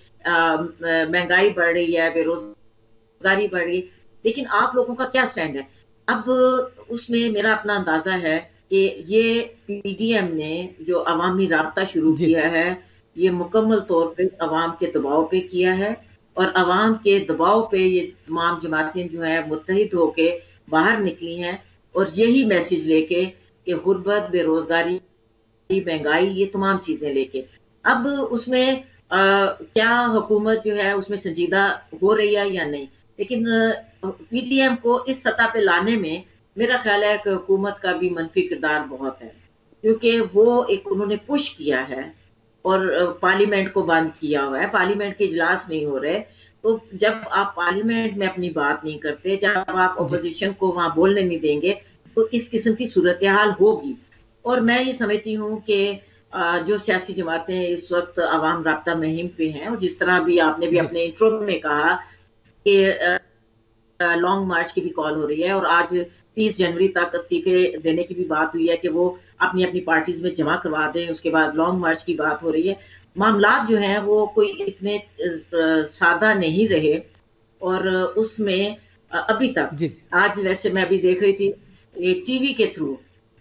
S17: مہنگائی بڑھ رہی ہے، بے روزگاری بڑھ رہی ہے، لیکن آپ لوگوں کا کیا سٹینڈ ہے؟ اب اس میں میرا اپنا اندازہ ہے کہ یہ پی ڈی ایم نے جو عوامی رابطہ شروع کیا ہے یہ مکمل طور پہ عوام کے دباؤ پہ کیا ہے، اور عوام کے دباؤ پہ یہ تمام جماعتیں جو ہیں متحد ہو کے باہر نکلی ہیں، اور یہی میسج لے کے کہ غربت، بے روزگاری، مہنگائی، یہ تمام چیزیں لے کے. اب اس میں کیا حکومت جو ہے اس میں سنجیدہ ہو رہی ہے یا نہیں، لیکن پی ڈی ایم کو اس سطح پہ لانے میں میرا خیال ہے کہ حکومت کا بھی منفی کردار بہت ہے، کیونکہ وہ ایک انہوں نے پش کیا ہے اور پارلیمنٹ کو بند کیا ہوا ہے، پارلیمنٹ کے اجلاس نہیں ہو رہے. تو جب آپ پارلیمنٹ میں اپنی بات نہیں کرتے، جب آپ اپوزیشن کو وہاں بولنے نہیں دیں گے تو اس قسم کی صورتحال ہوگی. اور میں یہ سمجھتی ہوں کہ جو سیاسی جماعتیں اس وقت عوام رابطہ مہم پہ ہیں، اور جس طرح بھی آپ نے بھی اپنے انٹرو میں کہا کہ لانگ مارچ کی بھی کال ہو رہی ہے، اور آج 30 جنوری تک استعفے دینے کی بھی بات ہوئی ہے کہ وہ اپنی اپنی پارٹیز میں جمع کروا دیں، اس کے بعد لانگ مارچ کی بات ہو رہی ہے. معاملات جو ہیں وہ کوئی اتنے سادہ نہیں رہے، اور اس میں ابھی تک آج ویسے میں ابھی دیکھ رہی تھی ٹی وی کے تھرو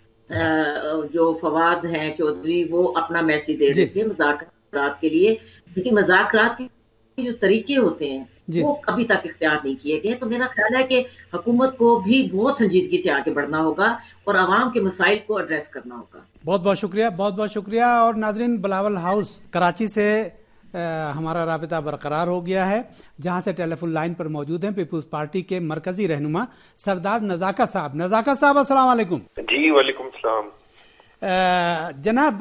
S17: جو فواد ہیں چودھری، وہ اپنا میسج دے رہے تھے مذاکرات کے لیے، لیکن مذاکرات کے جو طریقے ہوتے ہیں وہ ابھی تک اختیار نہیں کیے گئے. تو میرا خیال ہے کہ حکومت کو بھی بہت سنجیدگی سے آگے بڑھنا ہوگا اور عوام کے مسائل کو ایڈریس کرنا ہوگا.
S15: بہت بہت شکریہ، بہت بہت شکریہ. اور ناظرین، بلاول ہاؤس کراچی سے ہمارا رابطہ برقرار ہو گیا ہے، جہاں سے ٹیلی فون لائن پر موجود ہیں پیپلز پارٹی کے مرکزی رہنما سردار نزاکت صاحب. نزاکت صاحب السلام علیکم.
S18: جی وعلیکم السلام.
S15: جناب،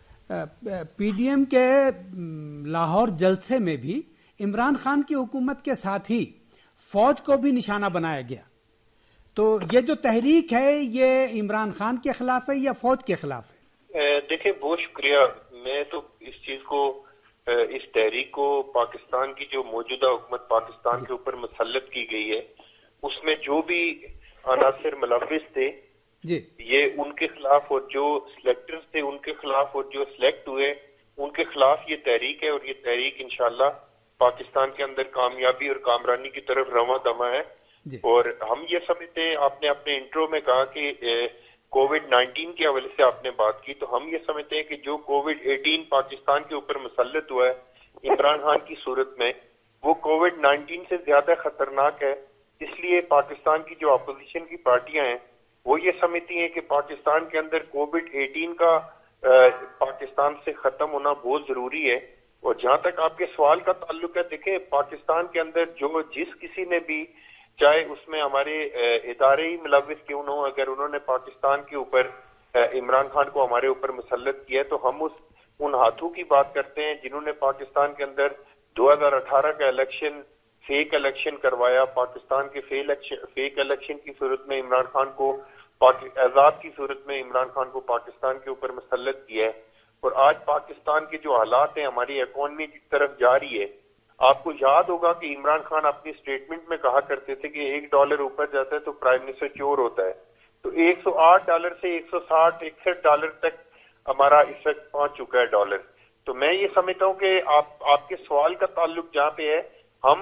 S15: پی ڈی ایم کے لاہور جلسے میں بھی عمران خان کی حکومت کے ساتھ ہی فوج کو بھی نشانہ بنایا گیا، تو یہ جو تحریک ہے یہ عمران خان کے خلاف ہے یا فوج کے خلاف ہے؟
S18: دیکھیں بہت شکریہ. میں تو اس چیز کو اس تحریک کو پاکستان کی جو موجودہ حکومت پاکستان کے اوپر مسلط کی گئی ہے اس میں جو بھی عناصر ملوث تھے یہ ان کے خلاف اور جو سلیکٹرز تھے ان کے خلاف اور جو سلیکٹ ہوئے ان کے خلاف یہ تحریک ہے. اور یہ تحریک انشاءاللہ پاکستان کے اندر کامیابی اور کامرانی کی طرف رواں دواں ہے. اور ہم یہ سمجھتے ہیں, آپ نے اپنے انٹرو میں کہا کہ کووڈ-19 کے حوالے سے آپ نے بات کی, تو ہم یہ سمجھتے ہیں کہ جو کووڈ-18 پاکستان کے اوپر مسلط ہوا ہے عمران خان کی صورت میں, وہ کووڈ-19 سے زیادہ خطرناک ہے. اس لیے پاکستان کی جو اپوزیشن کی پارٹیاں ہیں وہ یہ سمجھتی ہیں کہ پاکستان کے اندر کووڈ-18 کا پاکستان سے ختم ہونا بہت ضروری ہے. اور جہاں تک آپ کے سوال کا تعلق ہے, دیکھیں پاکستان کے اندر جو جس کسی نے بھی, چاہے اس میں ہمارے ادارے ہی ملوث کیوں نہ ہو, اگر انہوں نے پاکستان کے اوپر عمران خان کو ہمارے اوپر مسلط کیا ہے تو ہم ان ہاتھوں کی بات کرتے ہیں جنہوں نے پاکستان کے اندر 2018 کا الیکشن فیک الیکشن کروایا. پاکستان کے فیک الیکشن کی صورت میں عمران خان کو, عذاب کی صورت میں عمران خان کو پاکستان کے اوپر مسلط کیا ہے. اور آج پاکستان کے جو حالات ہیں, ہماری اکانومی کی طرف جا رہی ہے. آپ کو یاد ہوگا کہ عمران خان اپنی سٹیٹمنٹ میں کہا کرتے تھے کہ $1 اوپر جاتا ہے تو پرائم منسٹر چور ہوتا ہے. تو $108 سے $160-161 تک ہمارا اس وقت پہنچ چکا ہے ڈالر. تو میں یہ سمجھتا ہوں کہ آپ کے سوال کا تعلق جہاں پہ ہے, ہم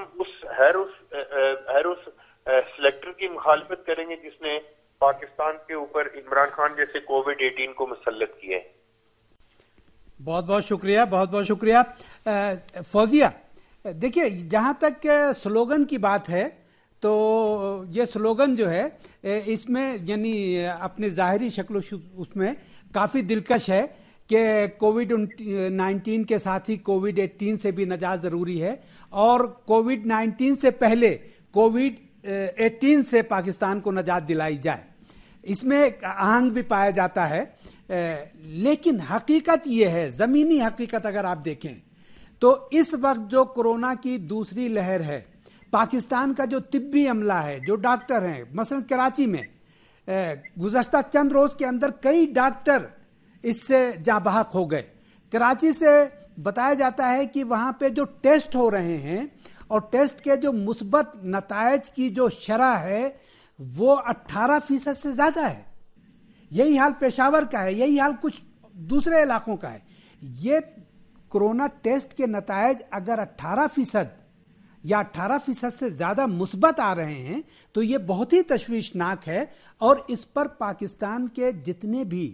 S18: اس سلیکٹر کی مخالفت کریں گے جس نے پاکستان کے اوپر عمران خان جیسے کووڈ-18 کو مسلط کیا ہے.
S15: بہت بہت شکریہ, بہت بہت شکریہ. فوزیہ, دیکھیے جہاں تک سلوگن کی بات ہے تو یہ سلوگن جو ہے اس میں یعنی اپنے ظاہری شکل و اس میں کافی دلکش ہے کہ کووڈ-19 کے ساتھ ہی کووڈ-18 سے بھی نجات ضروری ہے, اور کووڈ-19 سے پہلے کووڈ-18 سے پاکستان کو نجات دلائی جائے. اس میں ایک آہنگ بھی پایا جاتا ہے. لیکن حقیقت یہ ہے, زمینی حقیقت اگر آپ دیکھیں تو اس وقت جو کورونا کی دوسری لہر ہے, پاکستان کا جو طبی عملہ ہے, جو ڈاکٹر ہیں, مثلا کراچی میں گزشتہ چند روز کے اندر کئی ڈاکٹر اس سے جاں بحق ہو گئے. کراچی سے بتایا جاتا ہے کہ وہاں پہ جو ٹیسٹ ہو رہے ہیں اور ٹیسٹ کے جو مثبت نتائج کی جو شرح ہے وہ 18% سے زیادہ ہے. یہی حال پشاور کا ہے, یہی حال کچھ دوسرے علاقوں کا ہے. یہ کورونا ٹیسٹ کے نتائج اگر 18% یا 18% سے زیادہ مثبت آ رہے ہیں تو یہ بہت ہی تشویشناک ہے. اور اس پر پاکستان کے جتنے بھی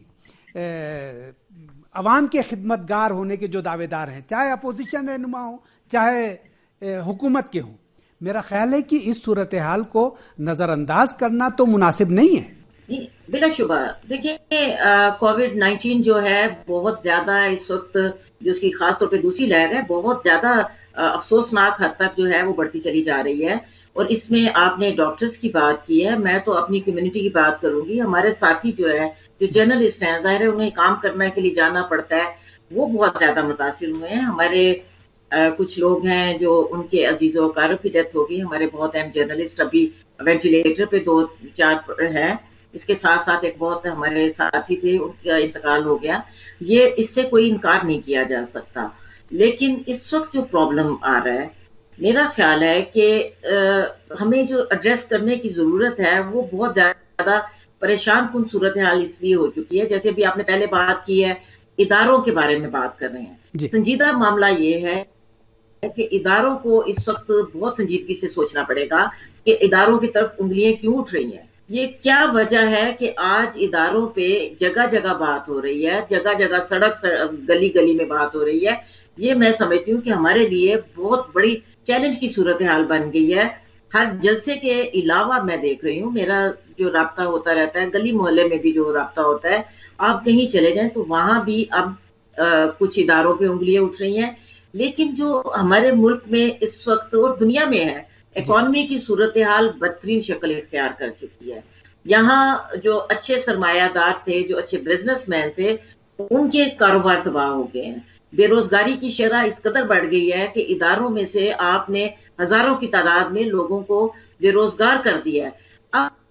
S15: عوام کے خدمت گار ہونے کے جو دعوے دار ہیں, چاہے اپوزیشن رہنما ہوں چاہے حکومت کے ہوں, میرا خیال ہے کہ اس صورتحال کو نظر انداز کرنا تو مناسب نہیں ہے.
S17: بلا شبہ دیکھیں کووڈ-19 جو ہے بہت زیادہ اس وقت جو اس کی خاص طور پہ دوسری لہر ہے بہت زیادہ افسوسناک حد تک جو ہے وہ بڑھتی چلی جا رہی ہے. اور اس میں آپ نے ڈاکٹرز کی بات کی ہے, میں تو اپنی کمیونٹی کی بات کروں گی. ہمارے ساتھی جو ہے جو جرنلسٹ ہیں, ظاہر ہے انہیں کام کرنے کے لیے جانا پڑتا ہے, وہ بہت زیادہ متاثر ہوئے ہیں. ہمارے کچھ لوگ ہیں جو ان کے عزیز و اقارب کی ڈیتھ ہو گئی. ہمارے بہت اہم جرنلسٹ ابھی وینٹیلیٹر پہ 2-4 ہیں. اس کے ساتھ ساتھ ایک بہت ہمارے ساتھی تھے, ان کا انتقال ہو گیا. یہ اس سے کوئی انکار نہیں کیا جا سکتا. لیکن اس وقت جو پرابلم آ رہا ہے, میرا خیال ہے کہ ہمیں جو ایڈریس کرنے کی ضرورت ہے وہ بہت زیادہ پریشان کن صورتحال اس لیے ہو چکی ہے. جیسے بھی آپ نے پہلے بات کی ہے, اداروں کے بارے میں بات کر رہے ہیں. سنجیدہ معاملہ یہ ہے کہ اداروں کو اس وقت بہت سنجیدگی سے سوچنا پڑے گا کہ اداروں کی طرف انگلیاں کیوں اٹھ رہی ہیں. یہ کیا وجہ ہے کہ آج اداروں پہ جگہ جگہ بات ہو رہی ہے, جگہ جگہ سڑک گلی گلی میں بات ہو رہی ہے. یہ میں سمجھتی ہوں کہ ہمارے لیے بہت بڑی چیلنج کی صورتحال بن گئی ہے. ہر جلسے کے علاوہ میں دیکھ رہی ہوں, میرا جو رابطہ ہوتا رہتا ہے, گلی محلے میں بھی جو رابطہ ہوتا ہے, آپ کہیں چلے جائیں تو وہاں بھی اب کچھ اداروں پہ انگلیاں اٹھ رہی ہیں. لیکن جو ہمارے ملک میں اس وقت اور دنیا میں ہے, اکانومی کی صورتحال بدترین شکل اختیار کر چکی ہے. یہاں جو اچھے سرمایہ دار تھے, جو اچھے بزنس مین تھے, ان کے کاروبار تباہ ہو گئے ہیں. بے روزگاری کی شرح اس قدر بڑھ گئی ہے کہ اداروں میں سے آپ نے ہزاروں کی تعداد میں لوگوں کو بے روزگار کر دیا ہے.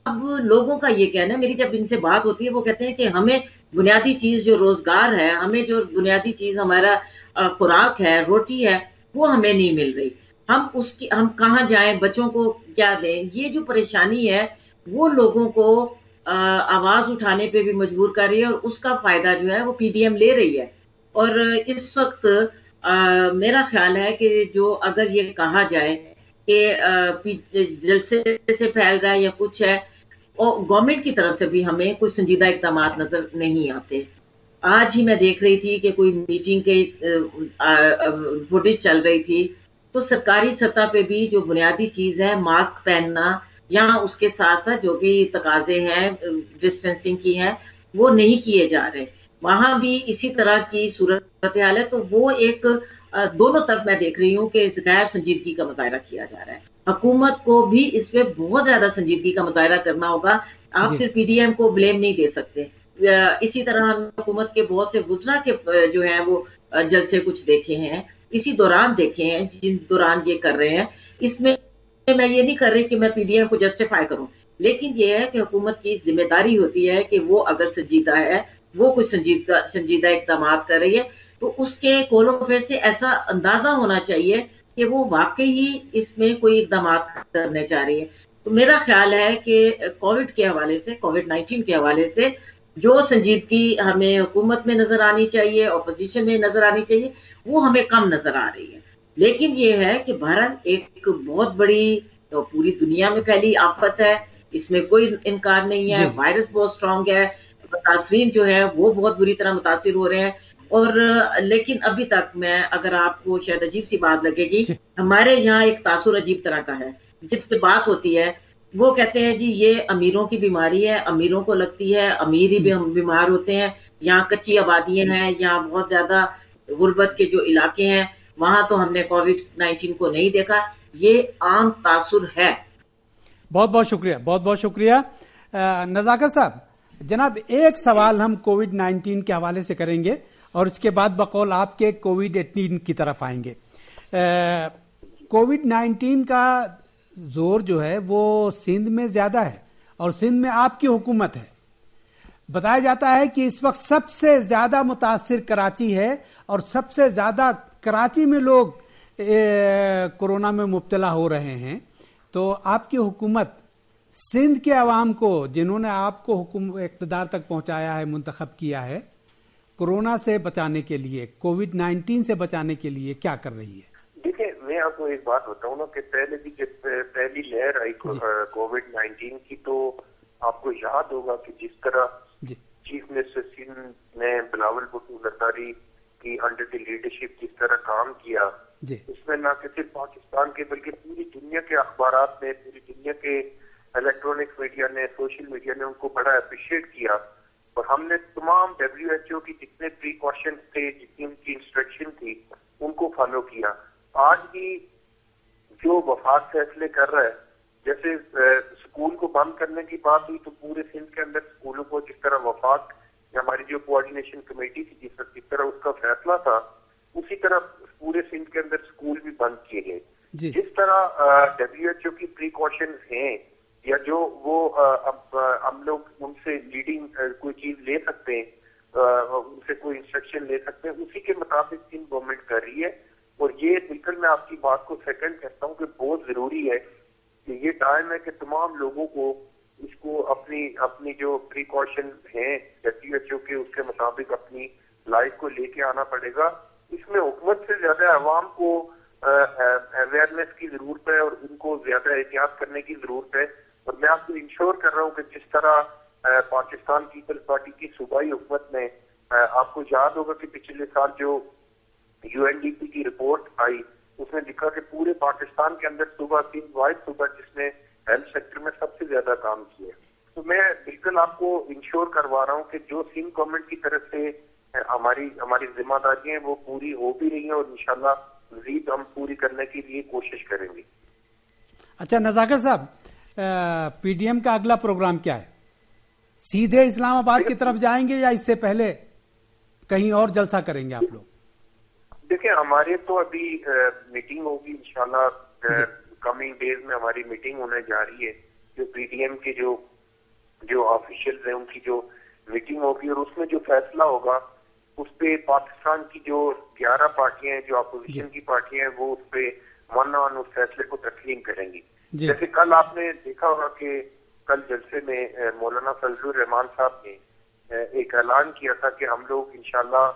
S17: اب لوگوں کا یہ کہنا ہے، میری جب ان سے بات ہوتی ہے وہ کہتے ہیں کہ ہمیں بنیادی چیز جو روزگار ہے، ہمیں جو بنیادی چیز ہمارا خوراک ہے، روٹی ہے، وہ ہمیں نہیں مل رہی، ہم کہاں جائیں، بچوں کو کیا دیں. یہ جو پریشانی ہے وہ لوگوں کو آواز اٹھانے پہ بھی مجبور کر رہی ہے، اور اس کا فائدہ جو ہے وہ پی ڈی ایم لے رہی ہے. اور اس وقت میرا خیال ہے کہ جو اگر یہ کہا جائے کہ جلسے سے پھیل رہا ہے یا کچھ ہے، اور گورنمنٹ کی طرف سے بھی ہمیں کوئی سنجیدہ اقدامات نظر نہیں آتے. آج ہی میں دیکھ رہی تھی کہ کوئی میٹنگ کے فوٹیج چل رہی تھی، تو سرکاری سطح پہ بھی جو بنیادی چیز ہے ماسک پہننا یا اس کے ساتھ ساتھ جو بھی تقاضے ہیں ڈسٹینسنگ کی ہیں وہ نہیں کیے جا رہے. وہاں بھی اسی طرح کی صورتحال ہے. تو وہ ایک دونوں طرف میں دیکھ رہی ہوں کہ غیر سنجیدگی کا مظاہرہ کیا جا رہا ہے. حکومت کو بھی اس پہ بہت زیادہ سنجیدگی کا مظاہرہ کرنا ہوگا. آپ صرف پی ڈی ایم کو بلیم نہیں دے سکتے. اسی طرح ہم حکومت کے بہت سے وزراء کے جو ہیں وہ جلسے کچھ دیکھے ہیں، اسی دوران دیکھے ہیں جن دوران یہ کر رہے ہیں. اس میں میں یہ نہیں کر رہی کہ میں پی ڈی ایم کو جسٹیفائی کروں، لیکن یہ ہے کہ حکومت کی ذمہ داری ہوتی ہے کہ وہ اگر سنجیدہ ہے، وہ کچھ سنجیدہ اقدامات کر رہی ہے، تو اس کے کول آف افیئر سے ایسا اندازہ ہونا چاہیے کہ وہ واقعی اس میں کوئی اقدامات کرنے چاہ رہی ہے. تو میرا خیال ہے کہ کووڈ کے حوالے سے، کووڈ-19 کے حوالے سے جو سنجیدگی ہمیں حکومت میں نظر آنی چاہیے، اپوزیشن میں نظر آنی چاہیے، وہ ہمیں کم نظر آ رہی ہے. لیکن یہ ہے کہ بہرحال ایک بہت بڑی پوری دنیا میں پھیلی آفت ہے، اس میں کوئی انکار نہیں ہے. وائرس بہت اسٹرانگ ہے، متاثرین جو ہے وہ بہت بری طرح متاثر ہو رہے ہیں. اور لیکن ابھی تک میں، اگر آپ کو شاید عجیب سی بات لگے گی، ہمارے یہاں ایک تاثر عجیب طرح کا ہے. جب سے بات ہوتی ہے وہ کہتے ہیں جی یہ امیروں کی بیماری ہے، امیروں کو لگتی ہے، امیر ہی بیمار ہوتے ہیں. یہاں کچی آبادیاں ہیں، یہاں بہت زیادہ غربت کے جو علاقے ہیں وہاں تو ہم نے کووڈ-19 کو نہیں دیکھا. یہ عام تاثر ہے.
S15: بہت بہت شکریہ، بہت بہت شکریہ. نزاکت صاحب، جناب ایک سوال ہم کووڈ-19 کے حوالے سے کریں گے اور اس کے بعد بقول آپ کے کووڈ-18 کی طرف آئیں گے. کووڈ-19 کا زور جو ہے وہ سندھ میں زیادہ ہے اور سندھ میں آپ کی حکومت ہے. بتایا جاتا ہے کہ اس وقت سب سے زیادہ متاثر کراچی ہے اور سب سے زیادہ کراچی میں لوگ کورونا میں مبتلا ہو رہے ہیں. تو آپ کی حکومت سندھ کے عوام کو، جنہوں نے آپ کو اقتدار تک پہنچایا ہے، منتخب کیا ہے، کورونا سے بچانے کے لیے، کووڈ-19 سے بچانے کے لیے کیا کر رہی ہے؟
S18: دیکھیں، میں آپ کو ایک بات بتاؤں نا کہ پہلے بھی جب پہلی لہر آئی کووڈ-19 کی تو آپ کو یاد ہوگا کہ جس طرح چیف منسٹر سندھ نے بلاول بھٹو زرداری کی انڈر دی لیڈرشپ جس طرح کام کیا، اس میں نہ کہ صرف پاکستان کے بلکہ پوری دنیا کے اخبارات نے، پوری دنیا کے الیکٹرانک میڈیا نے، سوشل میڈیا نے ان کو بڑا اپریشیٹ کیا. اور ہم نے تمام WHO کی جتنے پریکاشنز تھے، جتنی ان کی انسٹرکشن تھی، ان کو فالو کیا. آج بھی جو وفاق فیصلے کر رہا ہے، جیسے اسکول کو بند کرنے کی بات ہوئی تو پورے سندھ کے اندر اسکولوں کو جس طرح وفاق ہماری جو کوآرڈینیشن کمیٹی تھی جس طرح اس کا فیصلہ تھا، اسی طرح پورے سندھ کے اندر اسکول بھی بند کیے گئے. جس طرح WHO کی پریکاشنز ہیں یا جو وہ ہم لوگ ان سے لیڈنگ کوئی چیز لے سکتے ہیں، ان سے کوئی انسٹرکشن لے سکتے ہیں، اسی کے مطابق سندھ گورنمنٹ کر رہی ہے. اور یہ بالکل میں آپ کی بات کو سیکنڈ کرتا ہوں کہ بہت ضروری ہے کہ یہ ٹائم ہے کہ تمام لوگوں کو اس کو اپنی جو پریکاشن ہیں WHO کے، اس کے مطابق اپنی لائف کو لے کے آنا پڑے گا. اس میں حکومت سے زیادہ عوام کو اویئرنیس کی ضرورت ہے اور ان کو زیادہ احتیاط کرنے کی ضرورت ہے. اور میں آپ کو انشور کر رہا ہوں کہ جس طرح پاکستان پیپلز پارٹی کی صوبائی حکومت نے، آپ کو یاد ہوگا کہ پچھلے سال جو UNDP کی رپورٹ آئی اس نے لکھا کہ پورے پاکستان کے اندر صوبہ سندھ واحد صوبہ جس نے ہیلتھ سیکٹر میں سب سے زیادہ کام کیا. تو میں بالکل آپ کو انشور کروا رہا ہوں کہ جو سندھ گورنمنٹ کی طرف سے ہماری ذمہ داریاں ہیں وہ پوری ہو بھی رہی ہیں اور انشاءاللہ مزید ہم پوری کرنے کے لیے کوشش کریں گے.
S15: اچھا نزاکت صاحب، پی ڈی ایم کا اگلا پروگرام کیا ہے؟ سیدھے اسلام آباد کی طرف جائیں گے یا اس سے پہلے کہیں اور جلسہ کریں گے آپ لوگ؟
S18: دیکھیں، ہمارے تو ابھی میٹنگ ہوگی انشاءاللہ کمنگ ڈیز میں، ہماری میٹنگ ہونے جا رہی ہے جو پی ڈی ایم کے جو جو آفیشیل ہیں ان کی جو میٹنگ ہوگی اور اس میں جو فیصلہ ہوگا اس پہ پاکستان کی جو 11 پارٹیاں ہیں جو اپوزیشن کی پارٹیاں ہیں وہ اس پہ مان اس فیصلے کو تسلیم کریں گی. جیسے کل آپ نے دیکھا ہوگا کہ کل جلسے میں مولانا فضل الرحمان صاحب نے ایک اعلان کیا تھا کہ ہم لوگ انشاءاللہ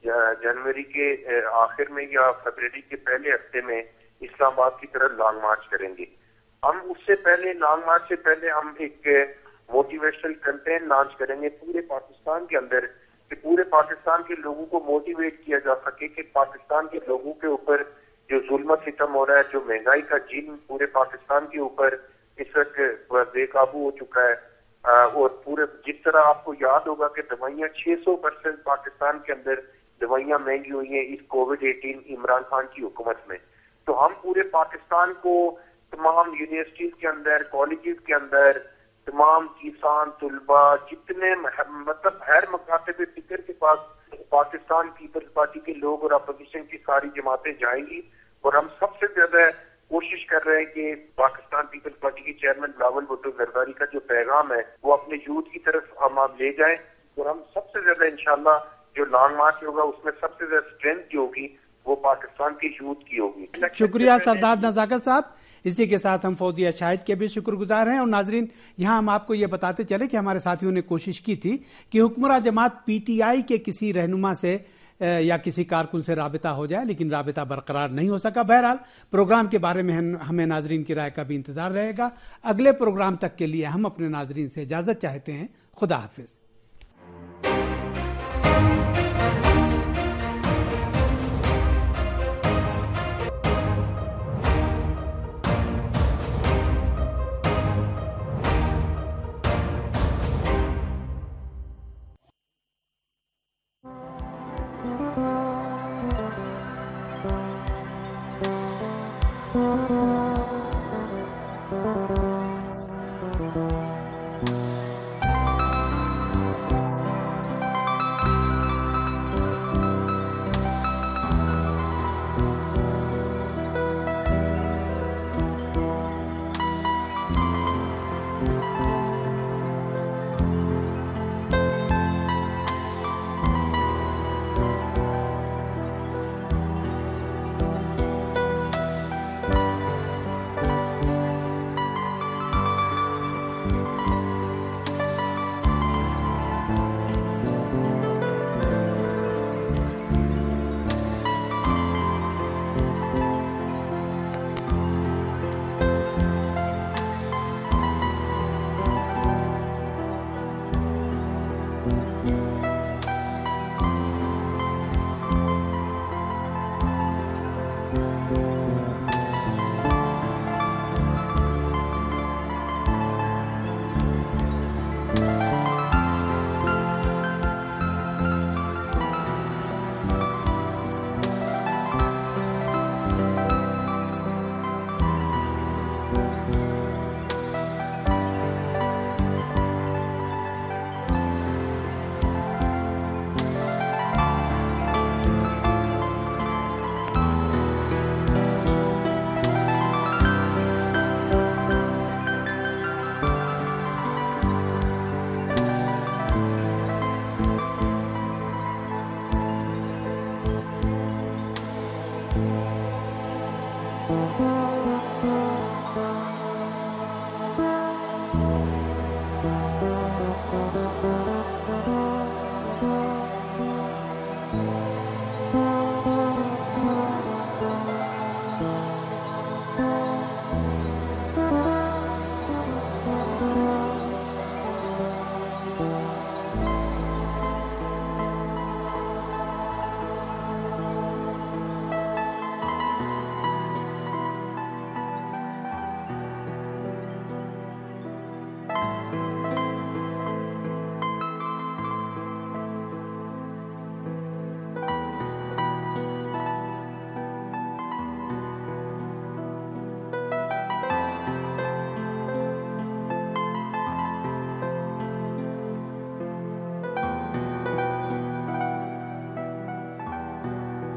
S18: جنوری کے آخر میں یا فروری کے پہلے ہفتے میں اسلام آباد کی طرف لانگ مارچ کریں گے. ہم اس سے پہلے لانگ مارچ سے پہلے ہم ایک موٹیویشنل کیمپین لانچ کریں گے پورے پاکستان کے اندر کہ پورے پاکستان کے لوگوں کو موٹیویٹ کیا جا سکے کہ پاکستان کے لوگوں کے اوپر جو ظلم و ستم ہو رہا ہے, جو مہنگائی کا جن پورے پاکستان کے اوپر اس وقت بے قابو ہو چکا ہے, اور پورے جس طرح آپ کو یاد ہوگا کہ دوائیاں 600% پاکستان کے اندر دوائیاں مہنگی ہوئی ہیں اس کووڈ-18 عمران خان کی حکومت میں. تو ہم پورے پاکستان کو تمام یونیورسٹیز کے اندر, کالجز کے اندر, تمام کسان طلباء جتنے مطلب ہر مکاتب فکر کے پاس پاکستان پیپلز پارٹی کے لوگ اور اپوزیشن کی ساری جماعتیں جائیں گی, اور ہم سب سے زیادہ کوشش کر رہے ہیں کہ پاکستان پیپلز پارٹی کے چیئرمین بلاول بھٹو زرداری کا جو پیغام ہے وہ اپنے یوتھ کی طرف ہم آپ لے جائیں, اور ہم سب سے زیادہ انشاءاللہ جو لانگ مارچ ہوگا اس میں سب سے زیادہ اسٹرینتھ جو ہوگی وہ پاکستان کے یوتھ کی ہوگی.
S15: شکریہ سردار نزاکت صاحب. اسی کے ساتھ ہم فوزیہ شاہد کے بھی شکر گزار ہیں. اور ناظرین, یہاں ہم آپ کو یہ بتاتے چلے کہ ہمارے ساتھیوں نے کوشش کی تھی کہ حکمراں جماعت پی ٹی آئی کے کسی رہنما سے یا کسی کارکن سے رابطہ ہو جائے, لیکن رابطہ برقرار نہیں ہو سکا. بہرحال پروگرام کے بارے میں ہمیں ناظرین کی رائے کا بھی انتظار رہے گا. اگلے پروگرام تک کے لیے ہم اپنے ناظرین سے اجازت چاہتے ہیں. خدا حافظ.
S19: Thank you.